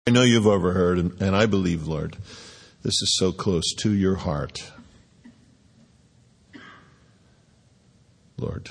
I know you've overheard, and I believe, Lord, this is so close to your heart. Lord.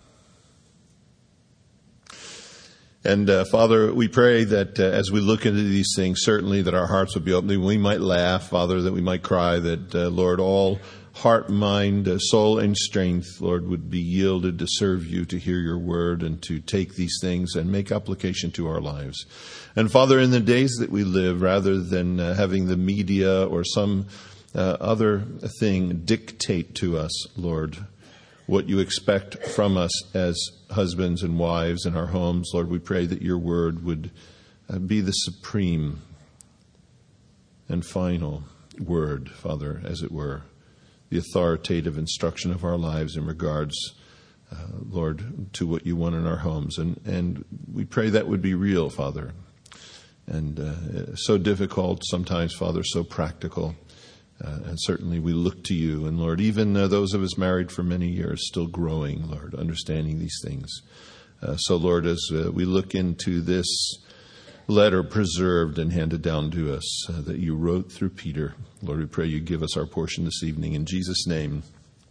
And Father, we pray that as we look into these things, certainly that our hearts would be open, that we might laugh, Father, that we might cry, that, Lord, all heart, mind, soul, and strength, Lord, would be yielded to serve you, to hear your word, and to take these things and make application to our lives. And Father, in the days that we live, rather than having the media or some other thing dictate to us, Lord, what you expect from us as husbands and wives in our homes, Lord, we pray that your word would be the supreme and final word, Father, as it were, the authoritative instruction of our lives in regards, Lord, to what you want in our homes. And we pray that would be real, Father. And so difficult sometimes, Father, so practical. And certainly we look to you. And Lord, even those of us married for many years, still growing, Lord, understanding these things. So Lord, as we look into this letter preserved and handed down to us that you wrote through Peter, Lord, we pray you give us our portion this evening. In Jesus' name,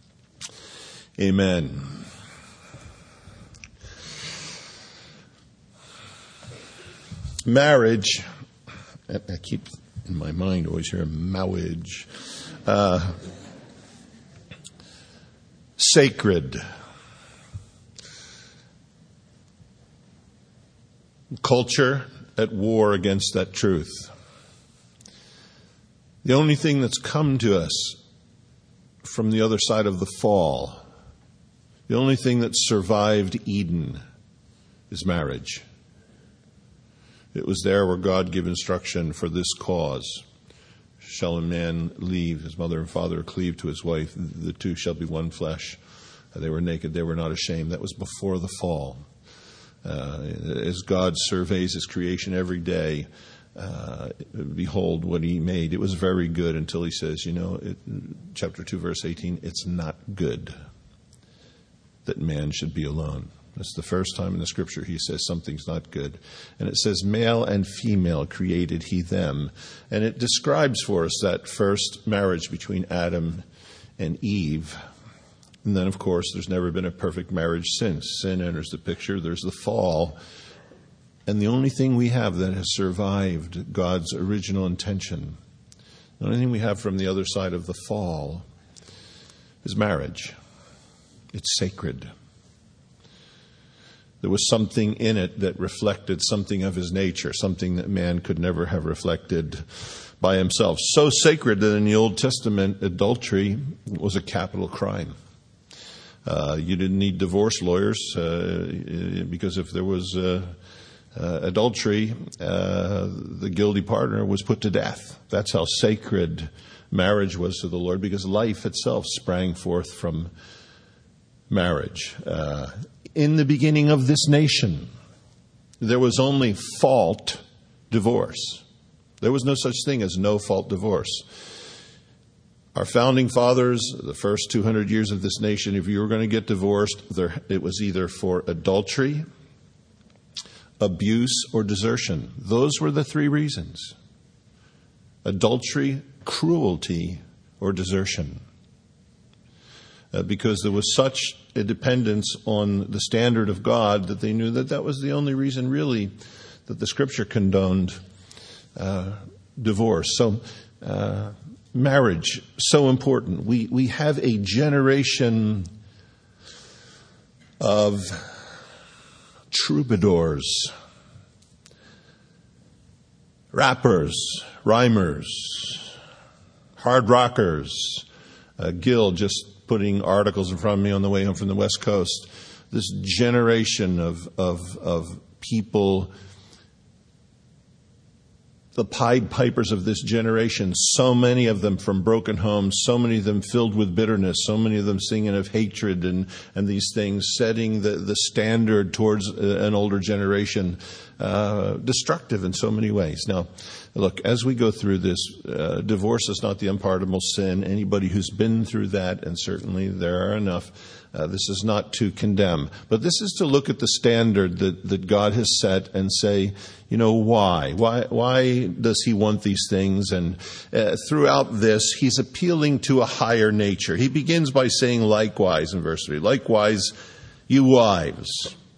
amen. Marriage, I keep in my mind always hear marriage, sacred. Culture at war against that truth. The only thing that's come to us from the other side of the fall, the only thing that survived Eden is marriage. It was there where God gave instruction for this cause. Shall a man leave his mother and father, cleave to his wife, the two shall be one flesh. They were naked, they were not ashamed. That was before the fall. As God surveys his creation every day, behold what he made. It was very good until he says, chapter 2, verse 18, it's not good that man should be alone. That's the first time in the scripture he says something's not good. And it says male and female created he them. And it describes for us that first marriage between Adam and Eve. And then, of course, there's never been a perfect marriage since. Sin enters the picture. There's the fall. And the only thing we have that has survived God's original intention, the only thing we have from the other side of the fall is marriage. It's sacred. There was something in it that reflected something of his nature, something that man could never have reflected by himself. So sacred that in the Old Testament, adultery was a capital crime. You didn't need divorce lawyers because if there was adultery, the guilty partner was put to death. That's how sacred marriage was to the Lord, because life itself sprang forth from marriage. In the beginning of this nation, there was only fault divorce. There was no such thing as no fault divorce. Our founding fathers, the first 200 years of this nation, if you were going to get divorced, it was either for adultery, abuse, or desertion. Those were the three reasons. Adultery, cruelty, or desertion. Because there was such a dependence on the standard of God that they knew that that was the only reason really that the scripture condoned divorce. So marriage, so important. We have a generation of troubadours, rappers, rhymers, hard rockers. Gil just putting articles in front of me on the way home from the West Coast. This generation of people, the Pied Pipers of this generation, so many of them from broken homes, so many of them filled with bitterness, so many of them singing of hatred and these things, setting the standard towards an older generation, destructive in so many ways. Now, look, as we go through this, divorce is not the unpardonable sin. Anybody who's been through that, and certainly there are enough, This is not to condemn, but this is to look at the standard that God has set and say, why? Why does he want these things? And throughout this, he's appealing to a higher nature. He begins by saying, likewise, in verse 3, likewise, you wives,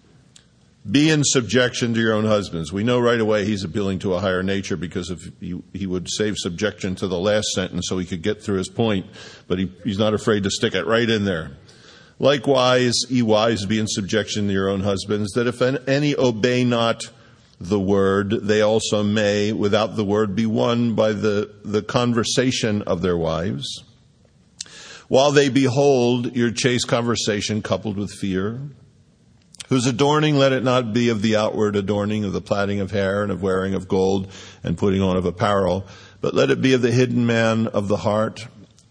be in subjection to your own husbands. We know right away he's appealing to a higher nature, because if he would save subjection to the last sentence so he could get through his point, but he's not afraid to stick it right in there. Likewise, ye wives, be in subjection to your own husbands, that if any obey not the word, they also may, without the word, be won by the conversation of their wives, while they behold your chaste conversation coupled with fear, whose adorning let it not be of the outward adorning of the plaiting of hair and of wearing of gold and putting on of apparel, but let it be of the hidden man of the heart,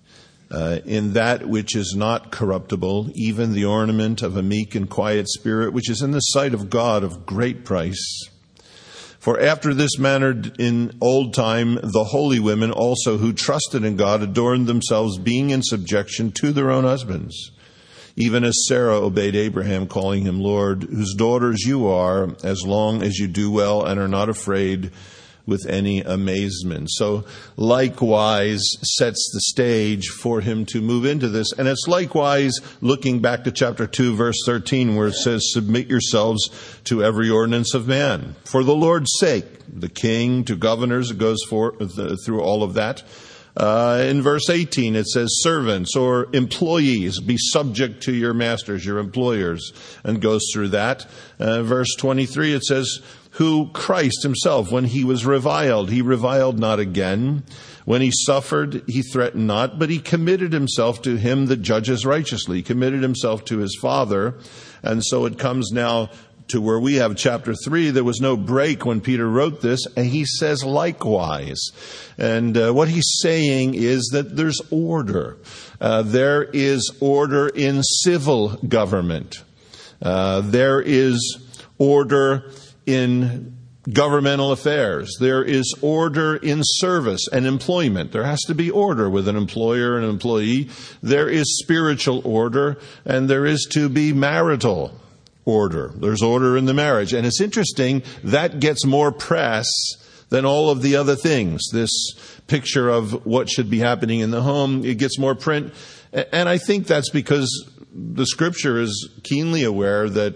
in that which is not corruptible, even the ornament of a meek and quiet spirit, which is in the sight of God of great price. For after this manner in old time, the holy women also who trusted in God adorned themselves, being in subjection to their own husbands, even as Sarah obeyed Abraham, calling him Lord, whose daughters you are, as long as you do well and are not afraid with any amazement. So likewise sets the stage for him to move into this. And it's likewise looking back to chapter 2, verse 13, where it says, submit yourselves to every ordinance of man, for the Lord's sake. The king to governors, it goes through all of that. In verse 18, it says, servants or employees, be subject to your masters, your employers, and goes through that. Verse 23, it says, who Christ himself, when he was reviled, he reviled not again. When he suffered, he threatened not, but he committed himself to him that judges righteously. He committed himself to his Father. And so it comes now to where we have chapter 3. There was no break when Peter wrote this, and he says likewise. And what he's saying is that there's order. There is order in civil government. There is order in governmental affairs. There is order in service and employment. There has to be order with an employer and an employee. There is spiritual order, and there is to be marital order. There's order in the marriage. And it's interesting, that gets more press than all of the other things. This picture of what should be happening in the home, it gets more print. And I think that's because the scripture is keenly aware that,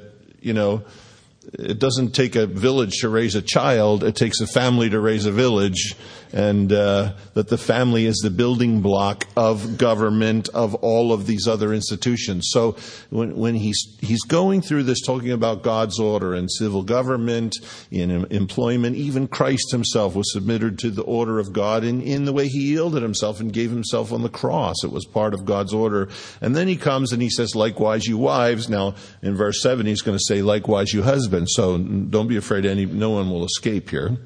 it doesn't take a village to raise a child. It takes a family to raise a village, and that the family is the building block of government, of all of these other institutions. So when he's going through this, talking about God's order in civil government, in employment, even Christ himself was submitted to the order of God in the way he yielded himself and gave himself on the cross. It was part of God's order. And then he comes and he says, likewise you wives. Now in verse 7 he's going to say, likewise you husbands. So don't be afraid, no one will escape here.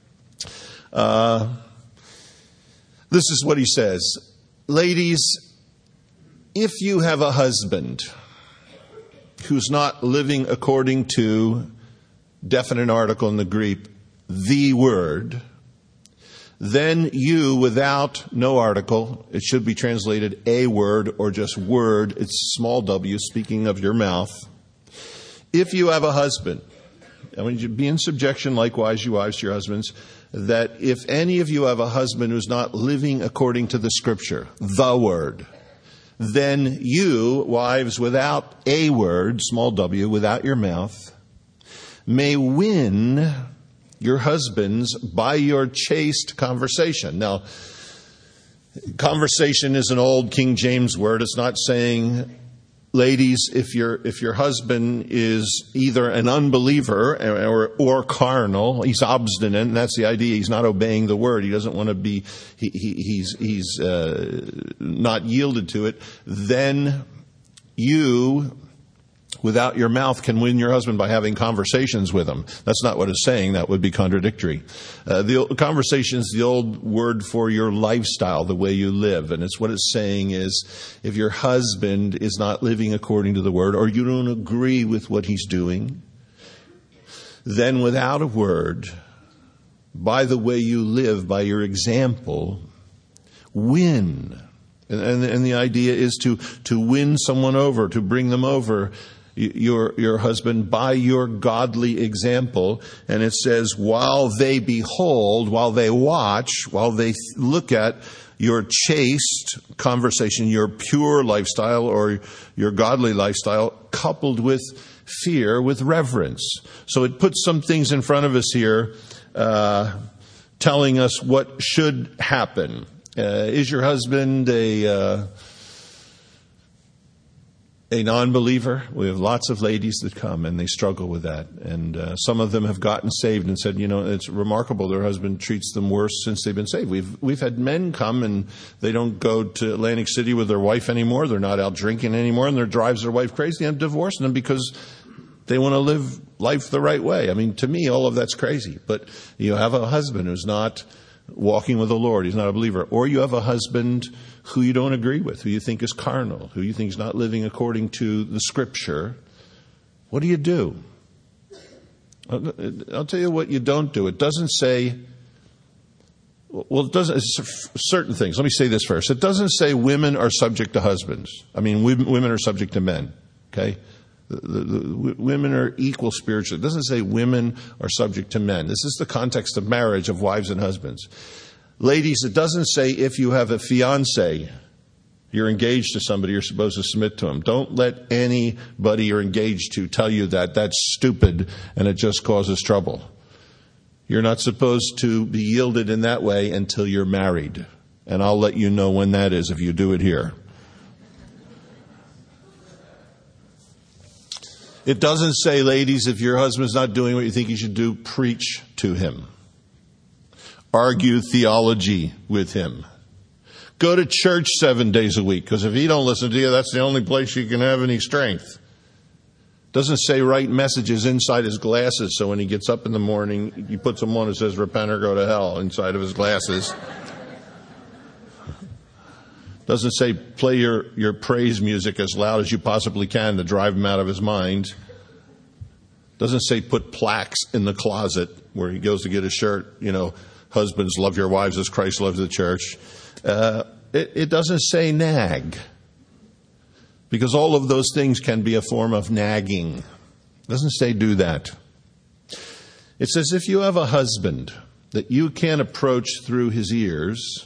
This is what he says. Ladies, if you have a husband who's not living according to, definite article in the Greek, the word, then you, without no article, it should be translated a word or just word, it's small w, speaking of your mouth. If you have a husband, I want you to be in subjection, likewise you wives to your husbands, that if any of you have a husband who's not living according to the scripture, the word, then you, wives, without a word, small w, without your mouth, may win your husbands by your chaste conversation. Now, conversation is an old King James word. It's not saying, ladies, if your husband is either an unbeliever or carnal, he's obstinate, and that's the idea. He's not obeying the word. He doesn't want to be. He's not yielded to it. Then you, without your mouth, can win your husband by having conversations with him. That's not what it's saying. That would be contradictory. The conversation is the old word for your lifestyle, the way you live. And it's what it's saying is, if your husband is not living according to the word, or you don't agree with what he's doing, then without a word, by the way you live, by your example, win And the idea is to win someone over, to bring them over, your husband, by your godly example. And it says, while they behold, while they watch, while they look at your chaste conversation, your pure lifestyle or your godly lifestyle, coupled with fear, with reverence. So it puts some things in front of us here, telling us what should happen. Is your husband a non-believer? We have lots of ladies that come and they struggle with that. And some of them have gotten saved and said, it's remarkable their husband treats them worse since they've been saved. We've had men come and they don't go to Atlantic City with their wife anymore. They're not out drinking anymore, and their drives their wife crazy. I'm divorcing them because they want to live life the right way. I mean, to me, all of that's crazy. But you have a husband who's not walking with the Lord. He's not a believer. Or you have a husband who you don't agree with, who you think is carnal, who you think is not living according to the Scripture. What do? I'll tell you what you don't do. It doesn't say, it's certain things. Let me say this first. It doesn't say women are subject to husbands. I mean, women are subject to men. Okay? The women are equal spiritually. It doesn't say women are subject to men. This is the context of marriage, of wives and husbands. Ladies, it doesn't say if you have a fiancé, you're engaged to somebody, you're supposed to submit to him. Don't let anybody you're engaged to tell you that. That's stupid and it just causes trouble. You're not supposed to be yielded in that way until you're married. And I'll let you know when that is if you do it here. It doesn't say, ladies, if your husband's not doing what you think he should do, preach to him. Argue theology with him. Go to church 7 days a week, because if he don't listen to you, that's the only place you can have any strength. Doesn't say write messages inside his glasses, so when he gets up in the morning, he puts them on and says, repent or go to hell, inside of his glasses. Doesn't say play your praise music as loud as you possibly can to drive him out of his mind. Doesn't say put plaques in the closet where he goes to get a shirt, husbands love your wives as Christ loves the church. It doesn't say nag, because all of those things can be a form of nagging. It doesn't say do that. It says if you have a husband that you can't approach through his ears,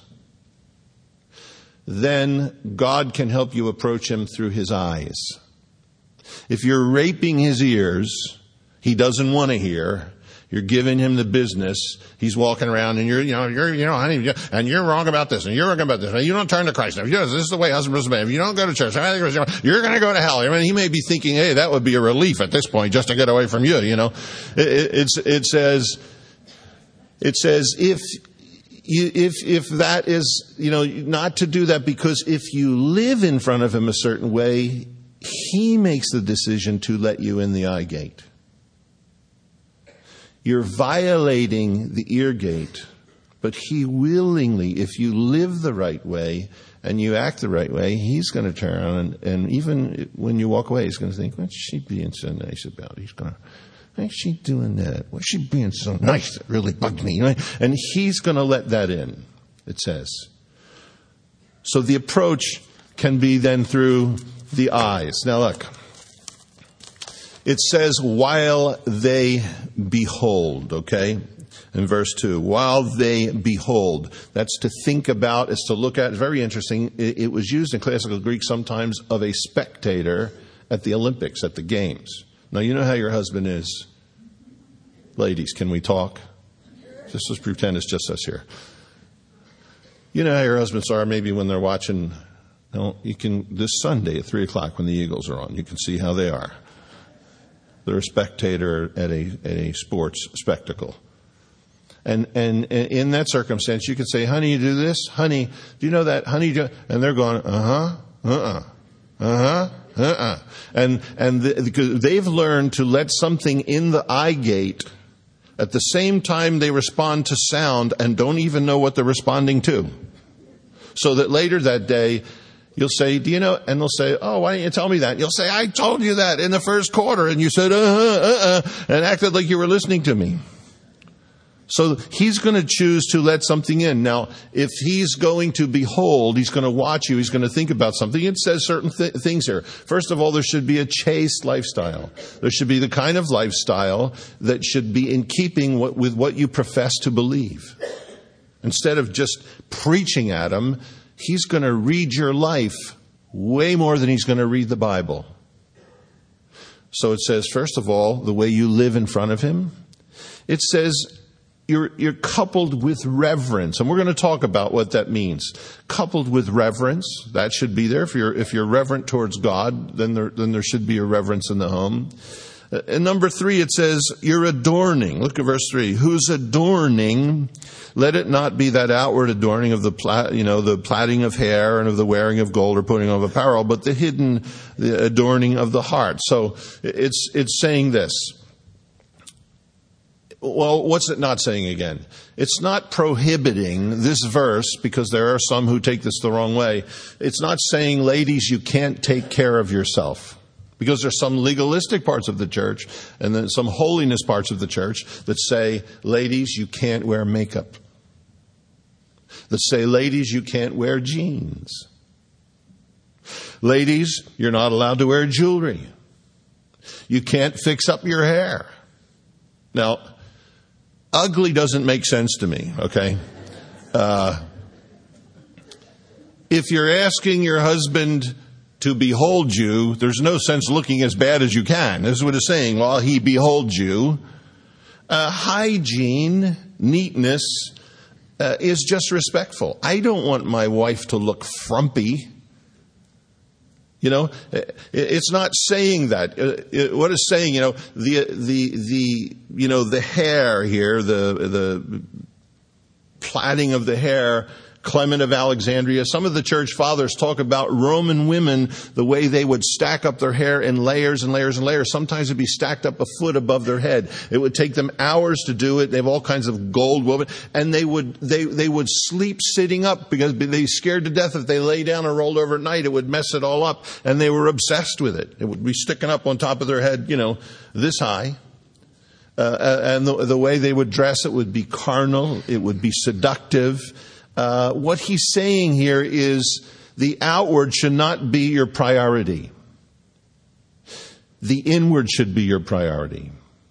then God can help you approach him through his eyes. If you're raping his ears, he doesn't want to hear. You're giving him the business. He's walking around and honey, and you're wrong about this, and you're wrong about this. And you don't turn to Christ. Now, this is the way husband must be. If you don't go to church, you're going to go to hell. I mean, he may be thinking, hey, that would be a relief at this point just to get away from you. It says if that is, not to do that, because if you live in front of him a certain way, he makes the decision to let you in the eye gate. You're violating the ear gate, but he willingly, if you live the right way and you act the right way, he's going to turn around and even when you walk away, he's going to think, what's she being so nice about? He's going to, why is she doing that? Why is she being so nice? That really bugged me. And he's going to let that in, it says. So the approach can be then through the eyes. Now look. It says, while they behold, okay? In verse 2, while they behold. That's to think about, it's to look at. It's very interesting. It was used in classical Greek sometimes of a spectator at the Olympics, at the games. Now, you know how your husband is. Ladies, can we talk? Just let's pretend it's just us here. You know how your husbands are maybe when they're watching, this Sunday at 3 o'clock when the Eagles are on. You can see how they are. They're a spectator at a sports spectacle. And in that circumstance, you could say, honey, you do this? Honey, do you know that? Honey, and they're going, And because they've learned to let something in the eye gate at the same time they respond to sound and don't even know what they're responding to. So that later that day, you'll say, do you know? And they'll say, oh, why didn't you tell me that? You'll say, I told you that in the first quarter. And you said, and acted like you were listening to me. So he's going to choose to let something in. Now, if he's going to behold, he's going to watch you, he's going to think about something, it says certain things here. First of all, there should be a chaste lifestyle. There should be the kind of lifestyle that should be in keeping with what you profess to believe. Instead of just preaching at him, he's going to read your life way more than he's going to read the Bible. So it says, first of all, the way you live in front of him. It says you're coupled with reverence, and we're going to talk about what that means. Coupled with reverence, that should be there. If you're reverent towards God, then there should be a reverence in the home. And number 3, it says you're adorning. Look at verse 3. Who's adorning? Let it not be that outward adorning of the plaiting of hair and of the wearing of gold or putting on of apparel, but the adorning of the heart. So it's saying this. Well, what's it not saying again? It's not prohibiting this verse, because there are some who take this the wrong way. It's not saying, ladies, you can't take care of yourself. Because there's some legalistic parts of the church and then some holiness parts of the church that say, ladies, you can't wear makeup. That say, ladies, you can't wear jeans. Ladies, you're not allowed to wear jewelry. You can't fix up your hair. Now, ugly doesn't make sense to me, okay? If you're asking your husband to behold you, there's no sense looking as bad as you can. This is what it's saying. While he beholds you, hygiene, neatness is just respectful. I don't want my wife to look frumpy. You know, it's not saying that. What it's saying, the hair here, the plaiting of the hair. Clement of Alexandria, some of the church fathers talk about Roman women, the way they would stack up their hair in layers and layers and layers. Sometimes it'd be stacked up a foot above their head. It would take them hours to do it. They have all kinds of gold woven, and they would sleep sitting up because they scared to death if they lay down or rolled over at night, it would mess it all up, and they were obsessed with it. It would be sticking up on top of their head, this high. And the way they would dress, it would be carnal. It would be seductive. What he's saying here is the outward should not be your priority. The inward should be your priority.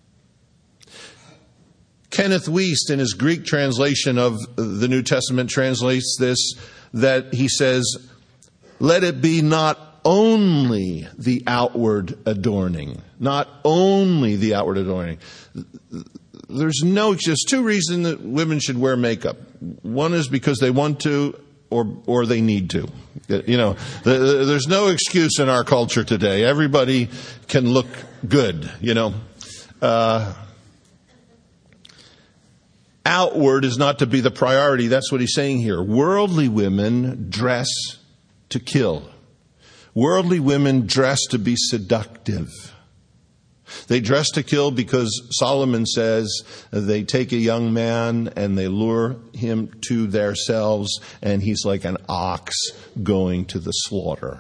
Kenneth Wuest, in his Greek translation of the New Testament, translates this, that he says, let it be not only the outward adorning. Not only the outward adorning. There's just 2 reasons that women should wear makeup. One is because they want to or they need to. There's no excuse in our culture today. Everybody can look good, Outward is not to be the priority. That's what he's saying here. Worldly women dress to kill. Worldly women dress to be seductive. They dress to kill because Solomon says they take a young man and they lure him to themselves, and he's like an ox going to the slaughter.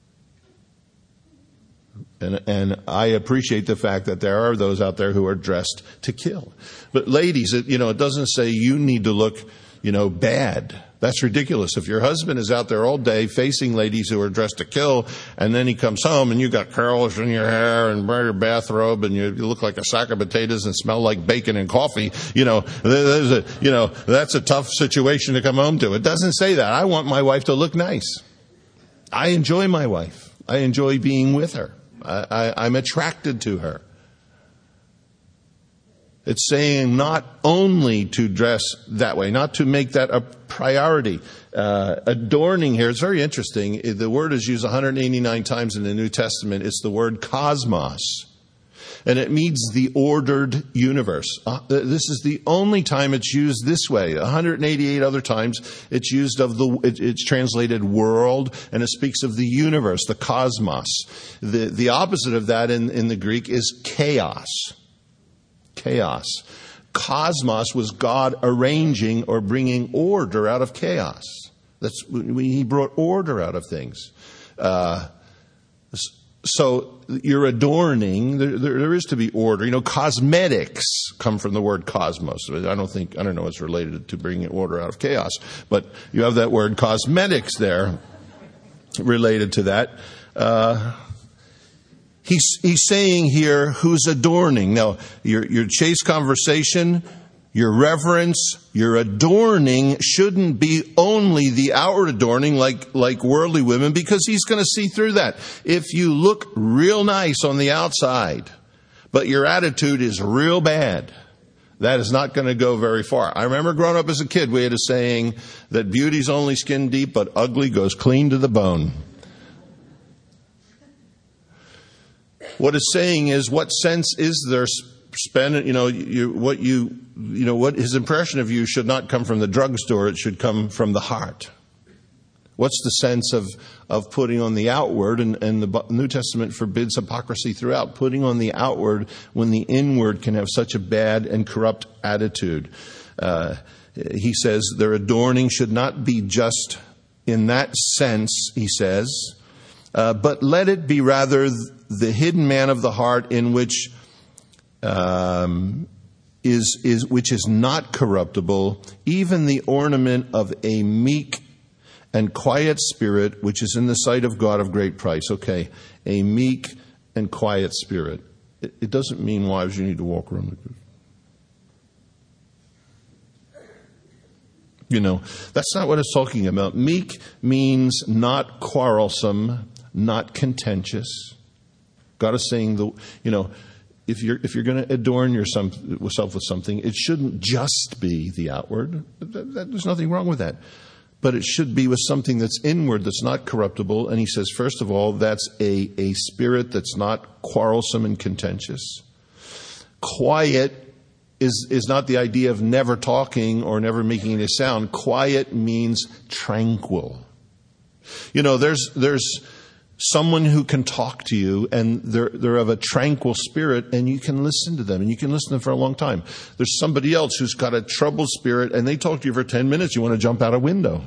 And I appreciate the fact that there are those out there who are dressed to kill. But ladies, it doesn't say you need to look, bad. That's ridiculous. If your husband is out there all day facing ladies who are dressed to kill, and then he comes home and you got curls in your hair and wear your bathrobe and you look like a sack of potatoes and smell like bacon and coffee, that's a tough situation to come home to. It doesn't say that. I want my wife to look nice. I enjoy my wife. I enjoy being with her. I'm attracted to her. It's saying not only to dress that way, not to make that a priority. Adorning here is very interesting. The word is used 189 times in the New Testament. It's the word cosmos. And it means the ordered universe. This is the only time it's used this way. 188 other times it's used it's translated world, and it speaks of the universe, the cosmos. The opposite of that in the Greek is chaos. Chaos. Cosmos was God arranging or bringing order out of chaos. He brought order out of things. So you're adorning. There is to be order. Cosmetics come from the word cosmos. I don't know it's related to bringing order out of chaos, but you have that word cosmetics there related to that. He's saying here who's adorning. Now, your chaste conversation, your reverence, your adorning shouldn't be only the outward adorning like worldly women, because he's going to see through that. If you look real nice on the outside, but your attitude is real bad, that is not going to go very far. I remember growing up as a kid, we had a saying that beauty's only skin deep, but ugly goes clean to the bone. What it's saying is, what sense is there what his impression of you should not come from the drugstore, it should come from the heart. What's the sense of putting on the outward? And the New Testament forbids hypocrisy throughout, putting on the outward when the inward can have such a bad and corrupt attitude. He says their adorning should not be just in that sense, he says, but let it be rather the hidden man of the heart, in which which is not corruptible, even the ornament of a meek and quiet spirit, which is in the sight of God of great price. Okay, a meek and quiet spirit. It doesn't mean, wives, you need to walk around like this. That's not what it's talking about. Meek means not quarrelsome, not contentious. God is saying, if you're going to adorn yourself with something, it shouldn't just be the outward. There's nothing wrong with that. But it should be with something that's inward, that's not corruptible. And he says, first of all, that's a spirit that's not quarrelsome and contentious. Quiet is not the idea of never talking or never making any sound. Quiet means tranquil. There's someone who can talk to you, and they're of a tranquil spirit, and you can listen to them, and you can listen to them for a long time. There's somebody else who's got a troubled spirit, and they talk to you for 10 minutes. You want to jump out a window.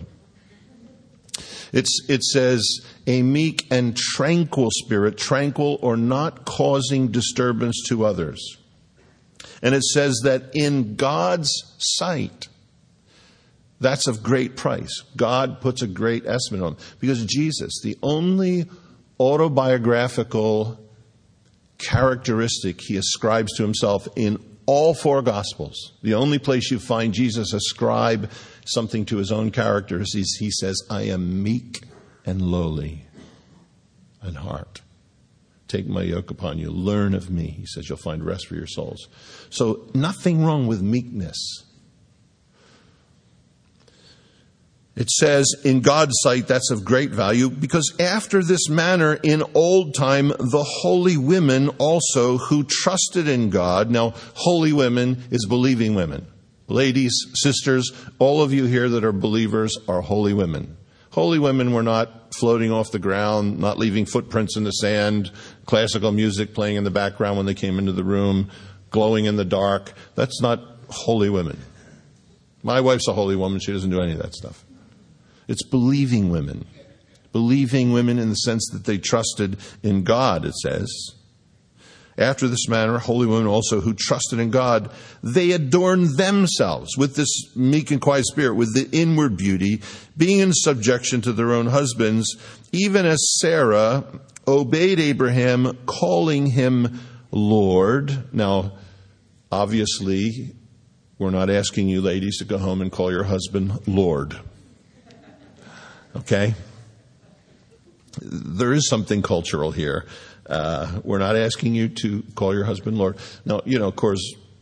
It says a meek and tranquil spirit, tranquil or not causing disturbance to others. And it says that in God's sight, that's of great price. God puts a great estimate on it. Because Jesus, the only autobiographical characteristic he ascribes to himself in all four Gospels, the only place you find Jesus ascribe something to his own character is he says, I am meek and lowly in heart. Take my yoke upon you. Learn of me. He says, you'll find rest for your souls. So nothing wrong with meekness. It says, in God's sight, that's of great value, because after this manner in old time, the holy women also who trusted in God. Now, holy women is believing women. Ladies, sisters, all of you here that are believers are holy women. Holy women were not floating off the ground, not leaving footprints in the sand, classical music playing in the background when they came into the room, glowing in the dark. That's not holy women. My wife's a holy woman. She doesn't do any of that stuff. It's believing women. Believing women in the sense that they trusted in God, it says. After this manner, holy women also who trusted in God, they adorned themselves with this meek and quiet spirit, with the inward beauty, being in subjection to their own husbands, even as Sarah obeyed Abraham, calling him Lord. Now, obviously, we're not asking you ladies to go home and call your husband Lord. Okay? There is something cultural here. We're not asking you to call your husband Lord. Now, of course,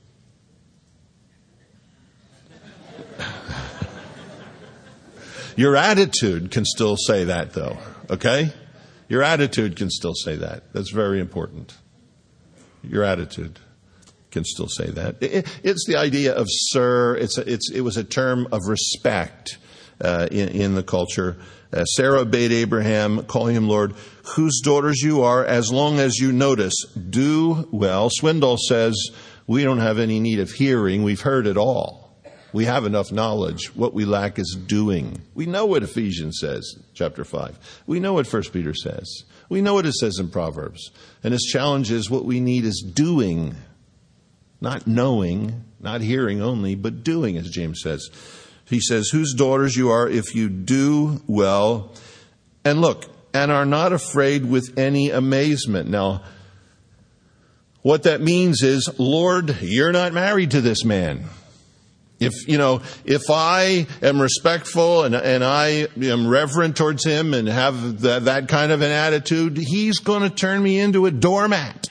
your attitude can still say that, though. Okay? Your attitude can still say that. That's very important. Your attitude can still say that. It's the idea of sir. It was a term of respect. In the culture. Sarah obeyed Abraham, calling him Lord, whose daughters you are, as long as you notice. Do well. Swindoll says, we don't have any need of hearing. We've heard it all. We have enough knowledge. What we lack is doing. We know what Ephesians says, chapter 5. We know what 1 Peter says. We know what it says in Proverbs. And his challenge is what we need is doing. Not knowing, not hearing only, but doing, as James says. He says, whose daughters you are if you do well. And look, and are not afraid with any amazement. Now, what that means is, Lord, you're not married to this man. If I am respectful and I am reverent towards him and have that kind of an attitude, he's going to turn me into a doormat.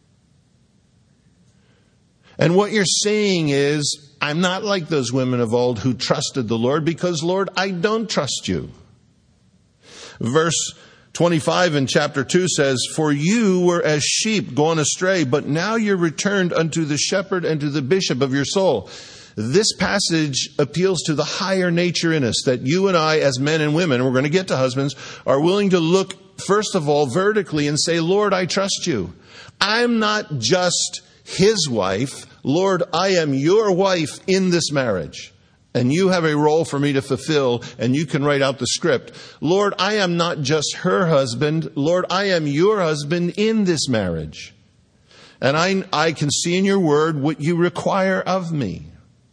And what you're saying is, I'm not like those women of old who trusted the Lord because, Lord, I don't trust you. Verse 25 in chapter 2 says, for you were as sheep gone astray, but now you're returned unto the shepherd and to the bishop of your soul. This passage appeals to the higher nature in us, that you and I as men and women, we're going to get to husbands, are willing to look, first of all, vertically and say, Lord, I trust you. I'm not just his wife. Lord, I am your wife in this marriage. And you have a role for me to fulfill, and you can write out the script. Lord, I am not just her husband. Lord, I am your husband in this marriage. And I can see in your word what you require of me.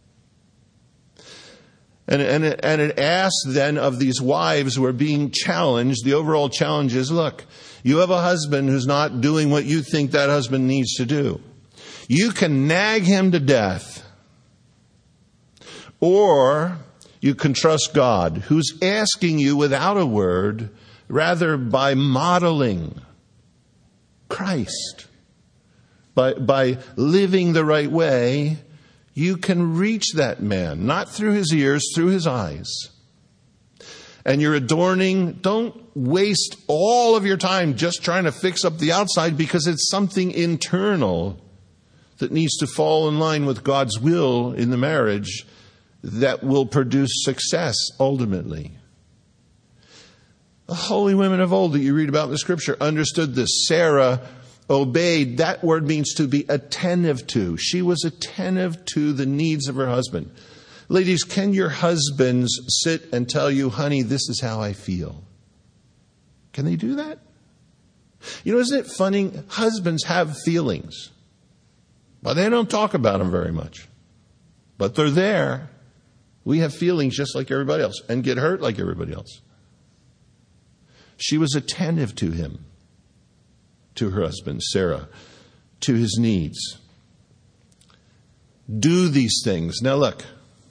And it asks then of these wives who are being challenged. The overall challenge is, look, you have a husband who's not doing what you think that husband needs to do. You can nag him to death. Or you can trust God, who's asking you without a word, rather by modeling Christ. By living the right way, you can reach that man, not through his ears, through his eyes. And you're adorning, don't waste all of your time just trying to fix up the outside, because it's something internal that needs to fall in line with God's will in the marriage that will produce success ultimately. The holy women of old that you read about in the scripture understood this. Sarah obeyed. That word means to be attentive to. She was attentive to the needs of her husband. Ladies, can your husbands sit and tell you, honey, this is how I feel? Can they do that? Isn't it funny? Husbands have feelings, but they don't talk about them very much. But they're there. We have feelings just like everybody else and get hurt like everybody else. She was attentive to him, to her husband, Sarah, to his needs. Do these things. Now look,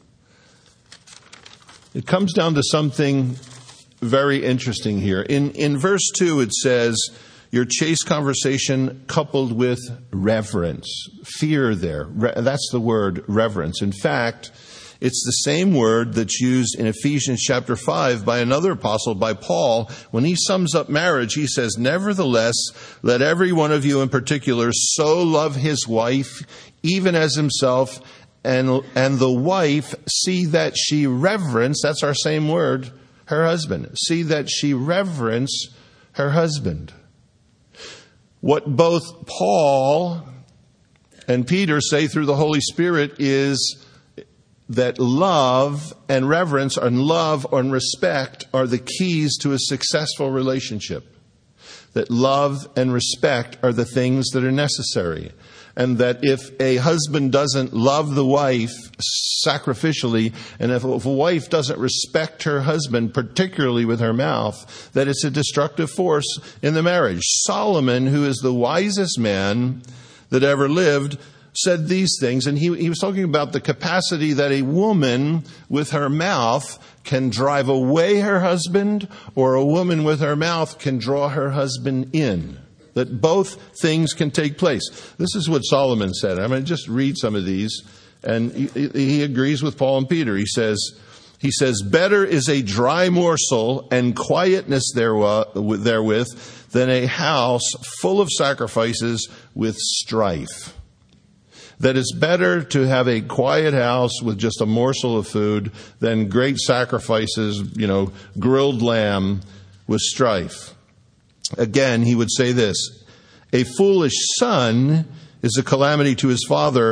it comes down to something very interesting here. In verse 2 it says, your chaste conversation coupled with reverence. Fear there. That's the word reverence. In fact, it's the same word that's used in Ephesians chapter 5 by another apostle, by Paul. When he sums up marriage, he says, nevertheless, let every one of you in particular so love his wife, even as himself, and the wife see that she reverence, that's our same word, her husband. See that she reverence her husband. What both Paul and Peter say through the Holy Spirit is that love and reverence and love and respect are the keys to a successful relationship. That love and respect are the things that are necessary. And that if a husband doesn't love the wife sacrificially, and if a wife doesn't respect her husband, particularly with her mouth, that it's a destructive force in the marriage. Solomon, who is the wisest man that ever lived, said these things, and he was talking about the capacity that a woman with her mouth can drive away her husband, or a woman with her mouth can draw her husband in. That both things can take place. This is what Solomon said. I'm going to just read some of these, and he agrees with Paul and Peter. He says, better is a dry morsel and quietness therewith than a house full of sacrifices with strife. That it's better to have a quiet house with just a morsel of food than great sacrifices, grilled lamb with strife. Again, he would say this, a foolish son is a calamity to his father,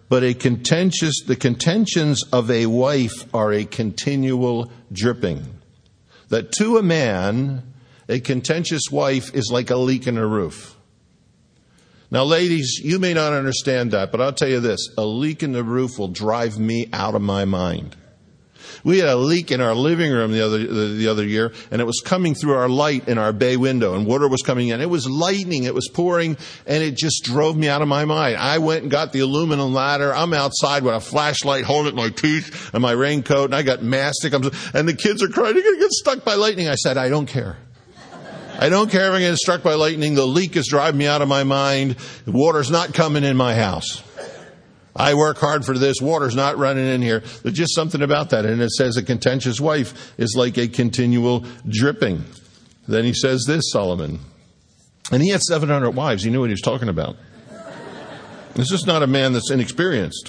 but the contentions of a wife are a continual dripping. That to a man, a contentious wife is like a leak in a roof. Now, ladies, you may not understand that, but I'll tell you this. A leak in the roof will drive me out of my mind. We had a leak in our living room the other year, and it was coming through our light in our bay window, and water was coming in. It was lightning, it was pouring, and it just drove me out of my mind. I went and got the aluminum ladder. I'm outside with a flashlight, holding it in my teeth and my raincoat, and I got mastic. And the kids are crying, "You're going to get struck by lightning." I said, "I don't care. I don't care if I'm getting struck by lightning. The leak is driving me out of my mind. The water's not coming in my house. I work hard for this. Water's not running in here." There's just something about that. And it says a contentious wife is like a continual dripping. Then he says this, Solomon. And he had 700 wives. He knew what he was talking about. This is not a man that's inexperienced.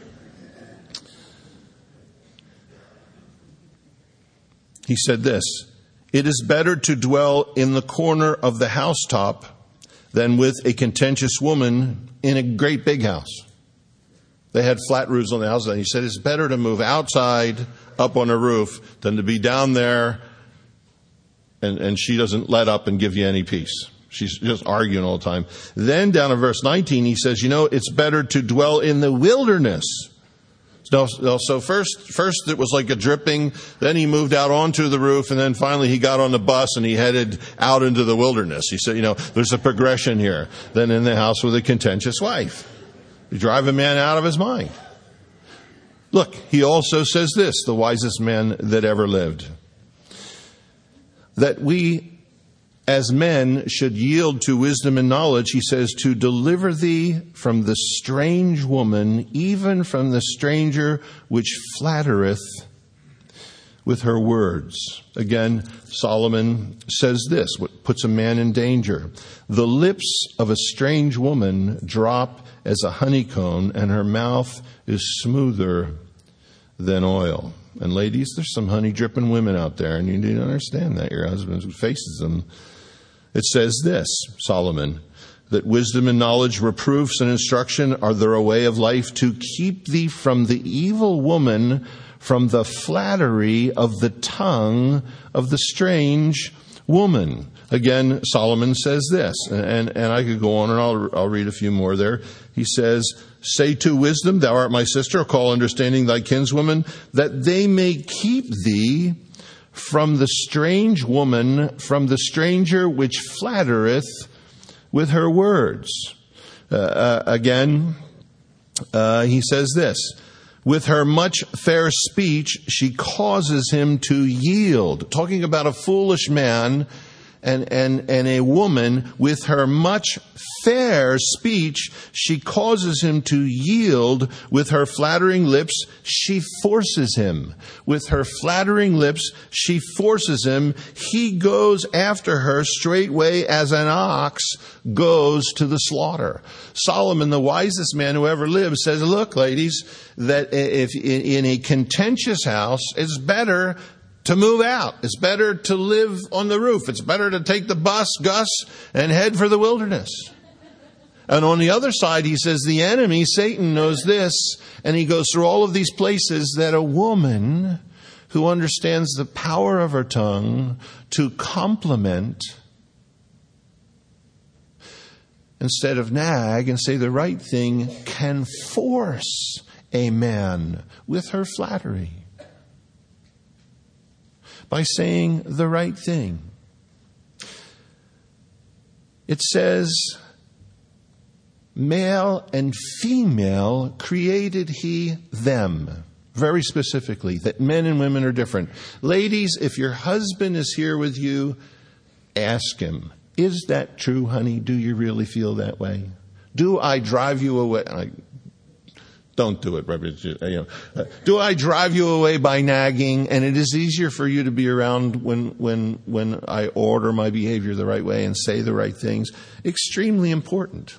He said this, "It is better to dwell in the corner of the housetop than with a contentious woman in a great big house." They had flat roofs on the house, and he said it's better to move outside up on a roof than to be down there and she doesn't let up and give you any peace. She's just arguing all the time. Then down in verse 19, he says, it's better to dwell in the wilderness. So first it was like a dripping, then he moved out onto the roof, and then finally he got on the bus and he headed out into the wilderness. He said, there's a progression here. Then in the house with a contentious wife. You drive a man out of his mind. Look, he also says this, the wisest man that ever lived. That we as men should yield to wisdom and knowledge. He says, to deliver thee from the strange woman, even from the stranger which flattereth with her words. Again, Solomon says this, what puts a man in danger. The lips of a strange woman drop as a honeycomb, and her mouth is smoother than oil. And ladies, there's some honey dripping women out there, and you need to understand that. Your husband faces them. It says this, Solomon, that wisdom and knowledge, reproofs and instruction are the way of life, to keep thee from the evil woman, from the flattery of the tongue of the strange woman. Again, Solomon says this, and I could go on and I'll read a few more there. He says, say to wisdom, thou art my sister, call understanding thy kinswoman, that they may keep thee from the strange woman, from the stranger which flattereth with her words. Again, he says this, with her much fair speech, she causes him to yield. Talking about a foolish man and a woman, with her much fair speech, she causes him to yield. With her flattering lips, she forces him. With her flattering lips, she forces him. He goes after her straightway as an ox goes to the slaughter. Solomon, the wisest man who ever lived, says, look, ladies, that if in a contentious house, it's better to move out. It's better to live on the roof. It's better to take the bus, Gus, and head for the wilderness. And on the other side, he says the enemy, Satan, knows this, and he goes through all of these places, that a woman who understands the power of her tongue to compliment instead of nag and say the right thing, can force a man with her flattery by saying the right thing. It says, male and female created he them. Very specifically, that men and women are different. Ladies, if your husband is here with you, ask him, is that true, honey? Do you really feel that way? Do I drive you away? Don't do it. Do I drive you away by nagging? And it is easier for you to be around when I order my behavior the right way and say the right things. Extremely important.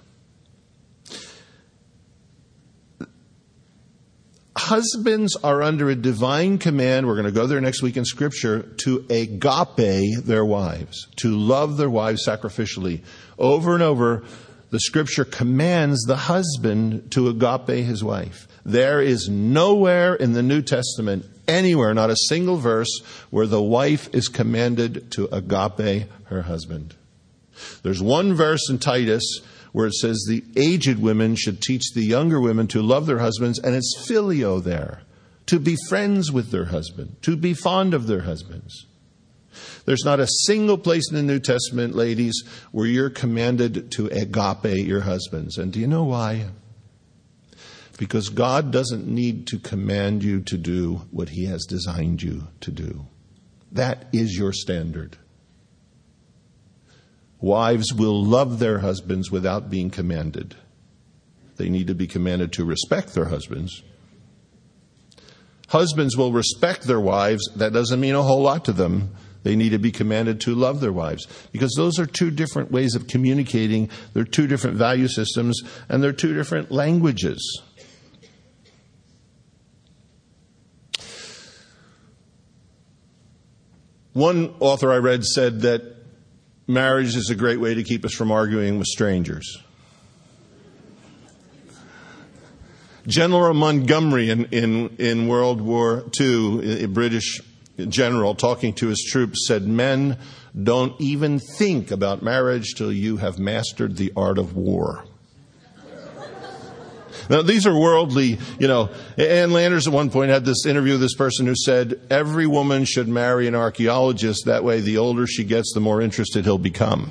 Husbands are under a divine command, we're going to go there next week in Scripture, to agape their wives, to love their wives sacrificially. Over and over, the Scripture commands the husband to agape his wife. There is nowhere in the New Testament, anywhere, not a single verse, where the wife is commanded to agape her husband. There's one verse in Titus where it says the aged women should teach the younger women to love their husbands, and it's phileo there, to be friends with their husband, to be fond of their husbands. There's not a single place in the New Testament, ladies, where you're commanded to agape your husbands. And do you know why? Because God doesn't need to command you to do what He has designed you to do. That is your standard. Wives will love their husbands without being commanded. They need to be commanded to respect their husbands. Husbands will respect their wives. That doesn't mean a whole lot to them. They need to be commanded to love their wives, because those are two different ways of communicating. They're two different value systems, and they're two different languages. One author I read said that marriage is a great way to keep us from arguing with strangers. General Montgomery in World War II, a British general talking to his troops, said, "Men, don't even think about marriage till you have mastered the art of war." Now, these are worldly, Ann Landers at one point had this interview with this person who said, every woman should marry an archaeologist. That way, the older she gets, the more interested he'll become.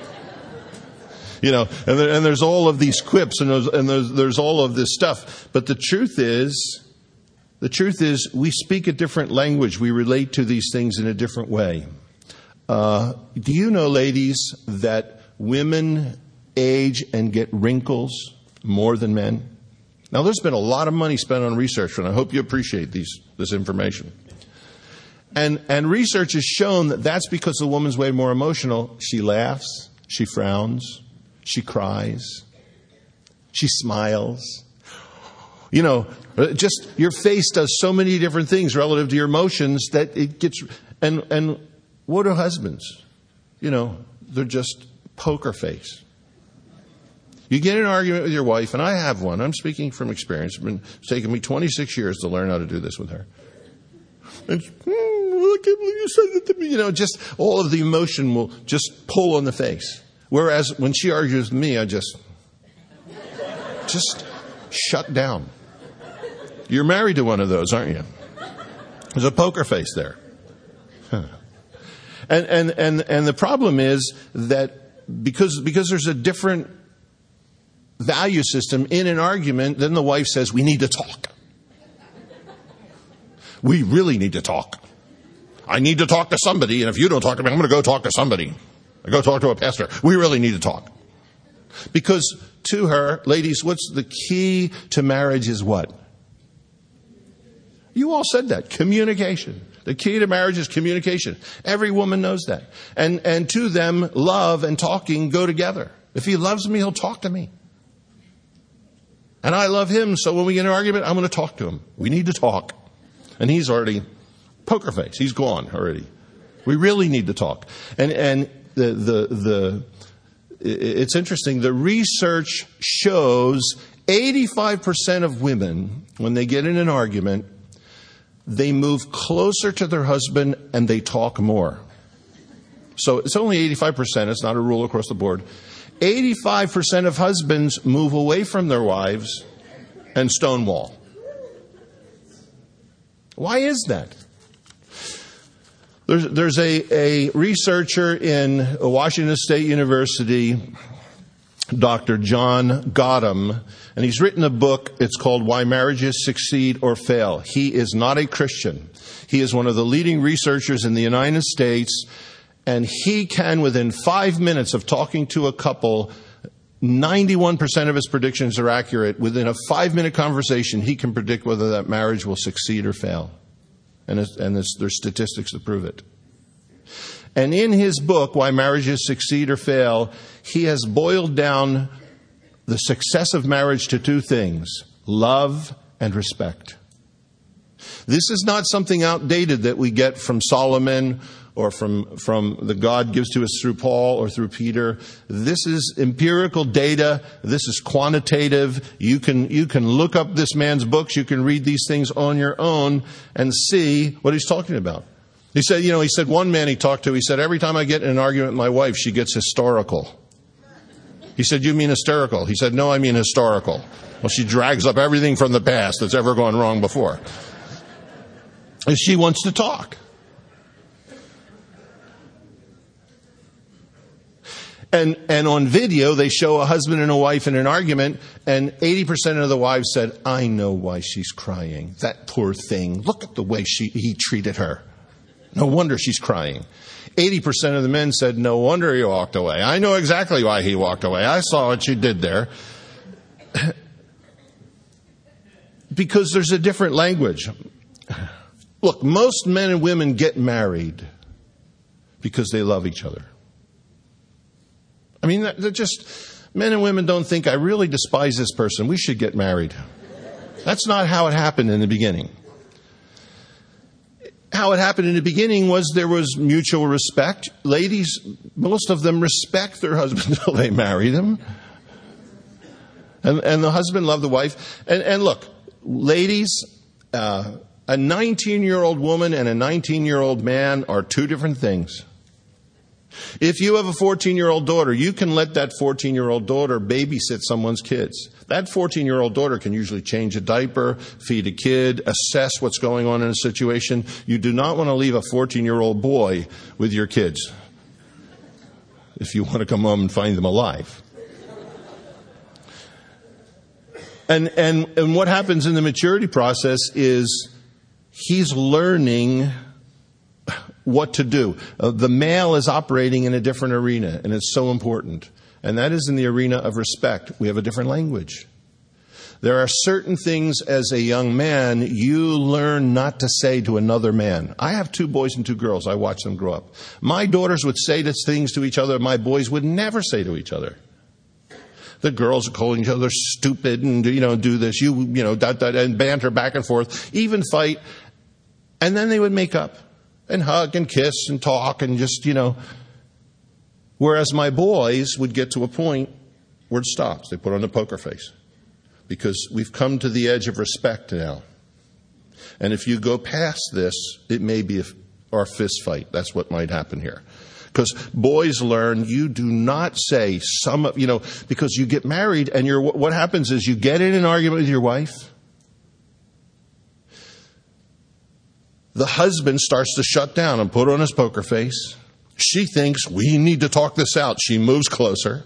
And there's all of these quips and there's all of this stuff. But the truth is we speak a different language. We relate to these things in a different way. Do you know, ladies, that women age and get wrinkles more than men? Now, there's been a lot of money spent on research, and I hope you appreciate this information. And research has shown that that's because the woman's way more emotional. She laughs, she frowns, she cries, she smiles. Just your face does so many different things relative to your emotions that it gets. And what are husbands? They're just poker face. You get in an argument with your wife, and I have one. I'm speaking from experience. It's taken me 26 years to learn how to do this with her. And, I can't believe you said that to me. Just all of the emotion will just pull on the face. Whereas when she argues with me, I just shut down. You're married to one of those, aren't you? There's a poker face there. And the problem is that because there's a different value system in an argument, then the wife says, we need to talk. We really need to talk. I need to talk to somebody, and if you don't talk to me, I'm going to go talk to somebody. I go talk to a pastor. We really need to talk. Because to her, ladies, what's the key to marriage is what? You all said that. Communication. The key to marriage is communication. Every woman knows that. And to them, love and talking go together. If he loves me, he'll talk to me. And I love him, so when we get in an argument, I'm going to talk to him. We need to talk. And he's already poker face. He's gone already. We really need to talk. And it's interesting. The research shows 85% of women, when they get in an argument, they move closer to their husband and they talk more. So it's only 85%. It's not a rule across the board. 85% of husbands move away from their wives and stonewall. Why is that? There's a researcher in Washington State University, Dr. John Gottman, and he's written a book. It's called Why Marriages Succeed or Fail. He is not a Christian. He is one of the leading researchers in the United States, and he can, within 5 minutes of talking to a couple, 91% of his predictions are accurate. Within a 5-minute conversation, he can predict whether that marriage will succeed or fail. And there's statistics to prove it. And in his book, Why Marriages Succeed or Fail, he has boiled down the success of marriage to two things: love and respect. This is not something outdated that we get from Solomon or from the God gives to us through Paul or through Peter. This is empirical data. This is quantitative. You can look up this man's books. You can read these things on your own and see what he's talking about. He said one man he talked to, he said, every time I get in an argument with my wife, she gets historical. He said, you mean hysterical? He said, no, I mean historical. Well, she drags up everything from the past that's ever gone wrong before. And she wants to talk. And on video, they show a husband and a wife in an argument, and 80% of the wives said, I know why she's crying. That poor thing. Look at the way he treated her. No wonder she's crying. 80% of the men said, no wonder he walked away. I know exactly why he walked away. I saw what you did there. Because there's a different language. Look, most men and women get married because they love each other. I mean, they're just, men and women don't think, I really despise this person. We should get married. That's not how it happened in the beginning. How it happened in the beginning was there was mutual respect. Ladies, most of them respect their husband until they marry them. And the husband loved the wife. And look, ladies, a 19-year-old woman and a 19-year-old man are two different things. If you have a 14-year-old daughter, you can let that 14-year-old daughter babysit someone's kids. That 14-year-old daughter can usually change a diaper, feed a kid, assess what's going on in a situation. You do not want to leave a 14-year-old boy with your kids if you want to come home and find them alive. And what happens in the maturity process is he's learning what to do. The male is operating in a different arena, and it's so important. And that is in the arena of respect. We have a different language. There are certain things as a young man you learn not to say to another man. I have 2 boys and 2 girls. I watch them grow up. My daughters would say things to each other my boys would never say to each other. The girls are calling each other stupid and, do this, and banter back and forth, even fight. And then they would make up and hug and kiss and talk and just, Whereas my boys would get to a point where it stops. They put on a poker face. Because we've come to the edge of respect now. And if you go past this, it may be our fist fight. That's what might happen here. Because boys learn you do not say because you get married and what happens is you get in an argument with your wife. The husband starts to shut down and put on his poker face. She thinks we need to talk this out. She moves closer.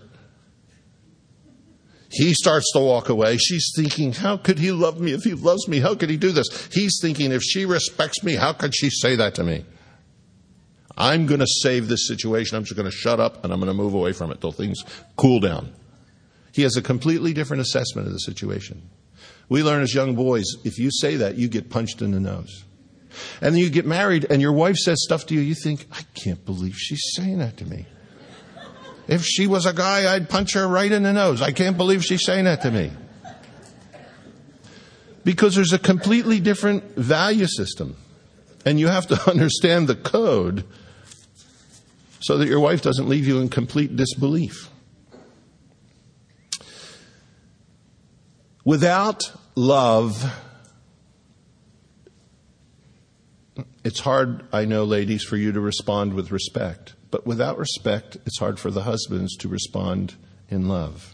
He starts to walk away. She's thinking, how could he love me if he loves me? How could he do this? He's thinking, if she respects me, how could she say that to me? I'm going to save this situation. I'm just going to shut up and I'm going to move away from it till things cool down. He has a completely different assessment of the situation. We learn as young boys, if you say that, you get punched in the nose. And then you get married and your wife says stuff to you, you think, I can't believe she's saying that to me. If she was a guy, I'd punch her right in the nose. I can't believe she's saying that to me. Because there's a completely different value system. And you have to understand the code so that your wife doesn't leave you in complete disbelief. Without love, it's hard, I know, ladies, for you to respond with respect. But without respect, it's hard for the husbands to respond in love.